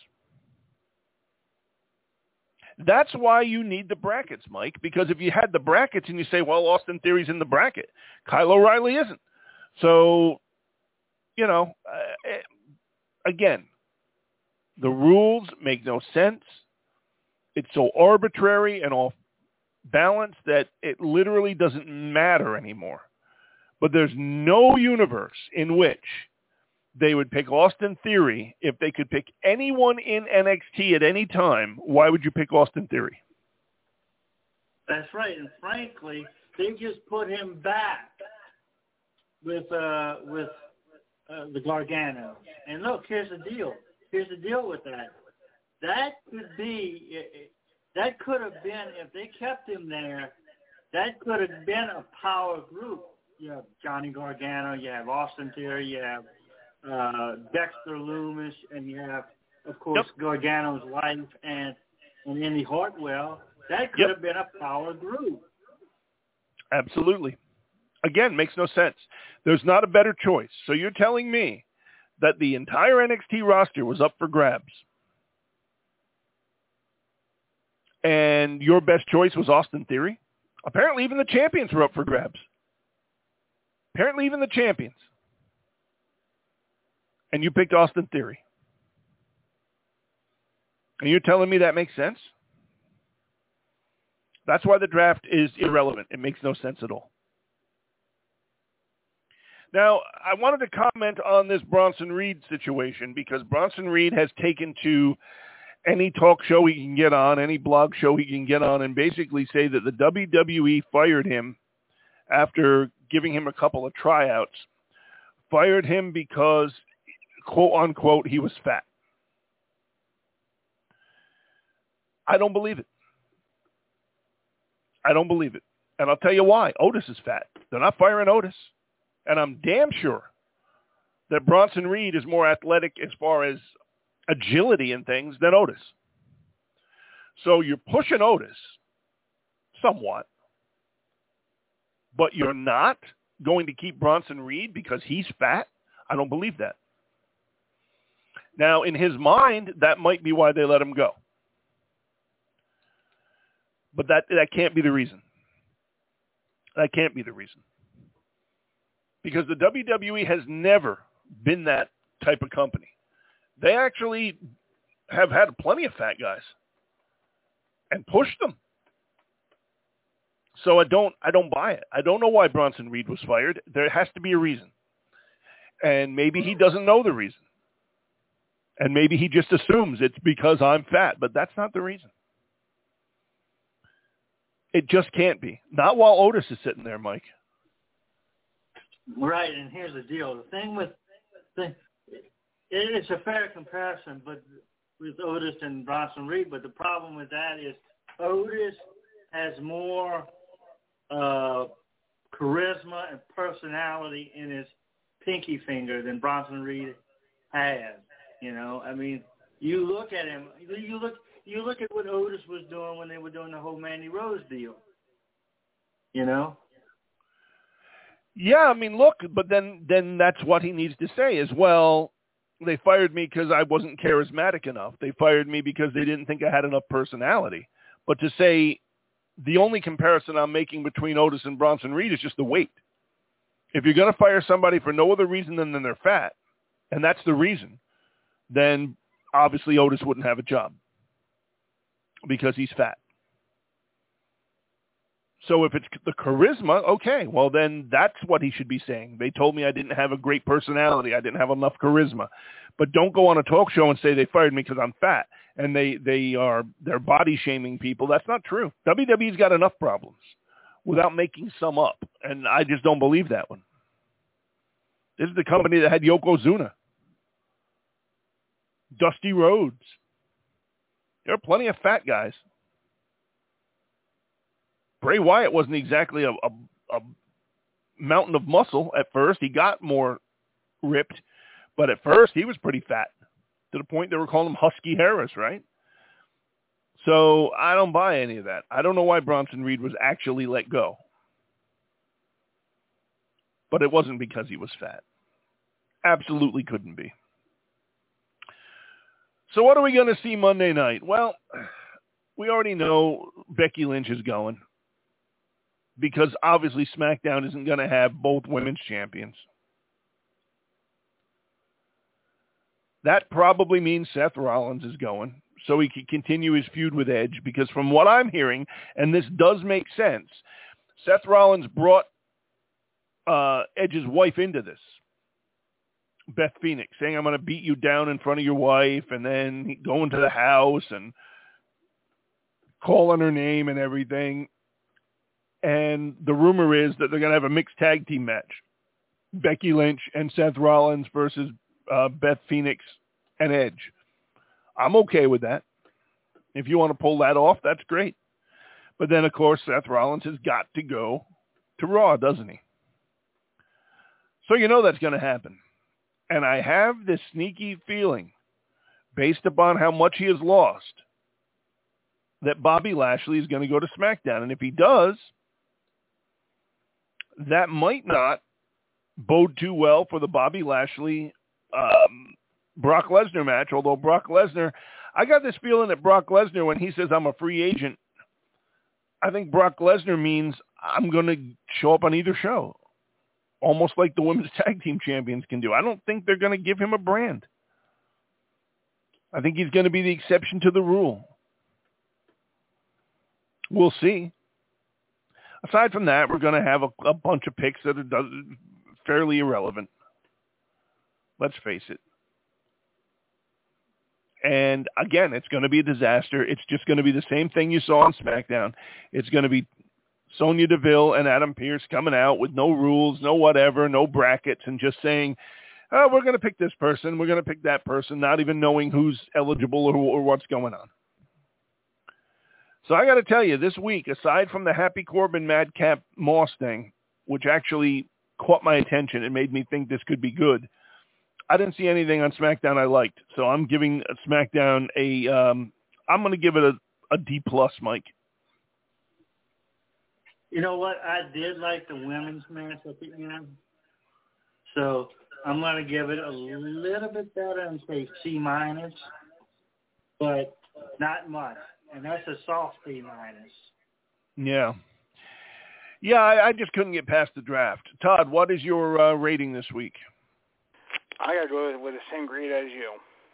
That's why you need the brackets, Mike, because if you had the brackets and you say, well, Austin Theory's in the bracket, Kyle O'Reilly isn't. So, you know, uh, again, the rules make no sense. It's so arbitrary and off balance that it literally doesn't matter anymore. But there's no universe in which they would pick Austin Theory. If they could pick anyone in N X T at any time, why would you pick Austin Theory? That's right. And frankly, they just put him back with uh, with uh, the Gargano. And look, here's the deal. Here's the deal with that. That could be, that could have been, if they kept him there, that could have been a power group. You have Johnny Gargano, you have Austin Theory, you have Uh, Dexter Loomis, and you have, of course, yep. Gargano's wife and, and Indy Hartwell. That could yep. have been a power group. Absolutely. Again, makes no sense. There's not a better choice. So you're telling me that the entire N X T roster was up for grabs, and your best choice was Austin Theory? Apparently even the champions were up for grabs. Apparently even the champions. And you picked Austin Theory. And you're telling me that makes sense? That's why the draft is irrelevant. It makes no sense at all. Now, I wanted to comment on this Bronson Reed situation because Bronson Reed has taken to any talk show he can get on, any blog show he can get on, and basically say that the W W E fired him after giving him a couple of tryouts, fired him because, quote unquote, he was fat. I don't believe it. I don't believe it. And I'll tell you why. Otis is fat. They're not firing Otis. And I'm damn sure that Bronson Reed is more athletic as far as agility and things than Otis. So you're pushing Otis somewhat, but you're not going to keep Bronson Reed because he's fat? I don't believe that. Now, in his mind, that might be why they let him go. But that that can't be the reason. That can't be the reason. Because the W W E has never been that type of company. They actually have had plenty of fat guys and pushed them. So I don't I don't buy it. I don't know why Bronson Reed was fired. There has to be a reason. And maybe he doesn't know the reason. And maybe he just assumes it's because I'm fat, but that's not the reason. It just can't be. Not while Otis is sitting there, Mike. Right, and here's the deal. The thing with the, it's a fair comparison, but with Otis and Bronson Reed, but the problem with that is Otis has more uh, charisma and personality in his pinky finger than Bronson Reed has. You know, I mean, you look at him. You look. You look at what Otis was doing when they were doing the whole Mandy Rose deal. You know. Yeah, I mean, look, but then then that's what he needs to say is, well, they fired me because I wasn't charismatic enough. They fired me because they didn't think I had enough personality. But to say the only comparison I'm making between Otis and Bronson Reed is just the weight. If you're going to fire somebody for no other reason than, than they're fat, and that's the reason, then obviously Otis wouldn't have a job because he's fat. So if it's the charisma, okay, well then that's what he should be saying. They told me I didn't have a great personality. I didn't have enough charisma. But don't go on a talk show and say they fired me because I'm fat and they, they are they're body shaming people. That's not true. W W E's got enough problems without making some up. And I just don't believe that one. This is the company that had Yokozuna, Dusty Rhodes. There are plenty of fat guys. Bray Wyatt wasn't exactly a, a, a mountain of muscle at first. He got more ripped, but at first he was pretty fat to the point they were calling him Husky Harris, right? So I don't buy any of that. I don't know why Bronson Reed was actually let go, but it wasn't because he was fat. Absolutely couldn't be. So what are we going to see Monday night? Well, we already know Becky Lynch is going, because obviously SmackDown isn't going to have both women's champions. That probably means Seth Rollins is going, so he can continue his feud with Edge, because from what I'm hearing, and this does make sense, Seth Rollins brought uh, Edge's wife into this, Beth Phoenix, saying, I'm going to beat you down in front of your wife, and then go into the house and call on her name and everything. And the rumor is that they're going to have a mixed tag team match. Becky Lynch and Seth Rollins versus uh, Beth Phoenix and Edge. I'm okay with that. If you want to pull that off, that's great. But then, of course, Seth Rollins has got to go to Raw, doesn't he? So you know that's going to happen. And I have this sneaky feeling, based upon how much he has lost, that Bobby Lashley is going to go to SmackDown. And if he does, that might not bode too well for the Bobby Lashley um, Brock Lesnar match, although Brock Lesnar, I got this feeling that Brock Lesnar, when he says I'm a free agent, I think Brock Lesnar means I'm going to show up on either show, almost like the women's tag team champions can do. I don't think they're going to give him a brand. I think he's going to be the exception to the rule. We'll see. Aside from that, we're going to have a, a bunch of picks that are fairly irrelevant. Let's face it. And again, it's going to be a disaster. It's just going to be the same thing you saw on SmackDown. It's going to be Sonya Deville and Adam Pearce coming out with no rules, no whatever, no brackets, and just saying, oh, we're going to pick this person, we're going to pick that person, not even knowing who's eligible or, or what's going on. So I got to tell you, this week, aside from the Happy Corbin Madcap Moss thing, which actually caught my attention and made me think this could be good, I didn't see anything on SmackDown I liked. So I'm giving SmackDown a, um, I'm going to give it a, a D plus, Mike. You know what? I did like the women's match at the end. So I'm going to give it a little bit better and say C minus, but not much. And that's a soft C minus. Yeah. Yeah, I, I just couldn't get past the draft. Todd, what is your uh, rating this week? I got to go with the same grade as you.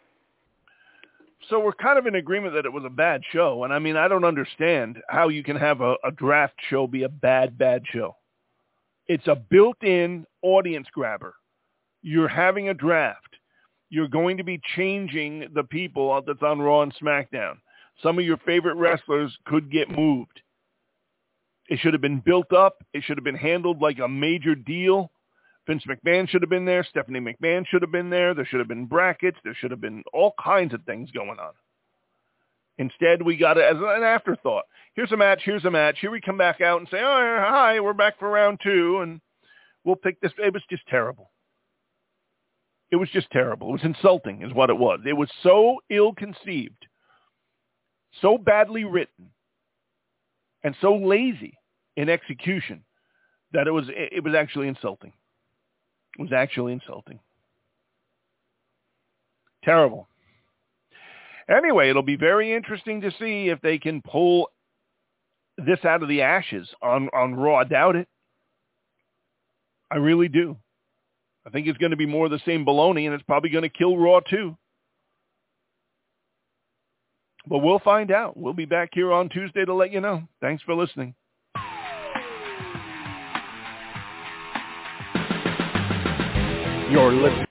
So we're kind of in agreement that it was a bad show. And, I mean, I don't understand how you can have a, a draft show be a bad, bad show. It's a built-in audience grabber. You're having a draft. You're going to be changing the people that's on Raw and SmackDown. Some of your favorite wrestlers could get moved. It should have been built up. It should have been handled like a major deal. Vince McMahon should have been there. Stephanie McMahon should have been there. There should have been brackets. There should have been all kinds of things going on. Instead, we got it as an afterthought. Here's a match. Here's a match. Here we come back out and say, oh, hi, we're back for round two, and we'll pick this. It was just terrible. It was just terrible. It was insulting is what it was. It was so ill-conceived, so badly written, and so lazy in execution that it was it was actually insulting. It was actually insulting. Terrible. Anyway, it'll be very interesting to see if they can pull this out of the ashes on, on Raw. I doubt it. I really do. I think it's going to be more of the same baloney, and it's probably going to kill Raw too. But we'll find out. We'll be back here on Tuesday to let you know. Thanks for listening. You're listening.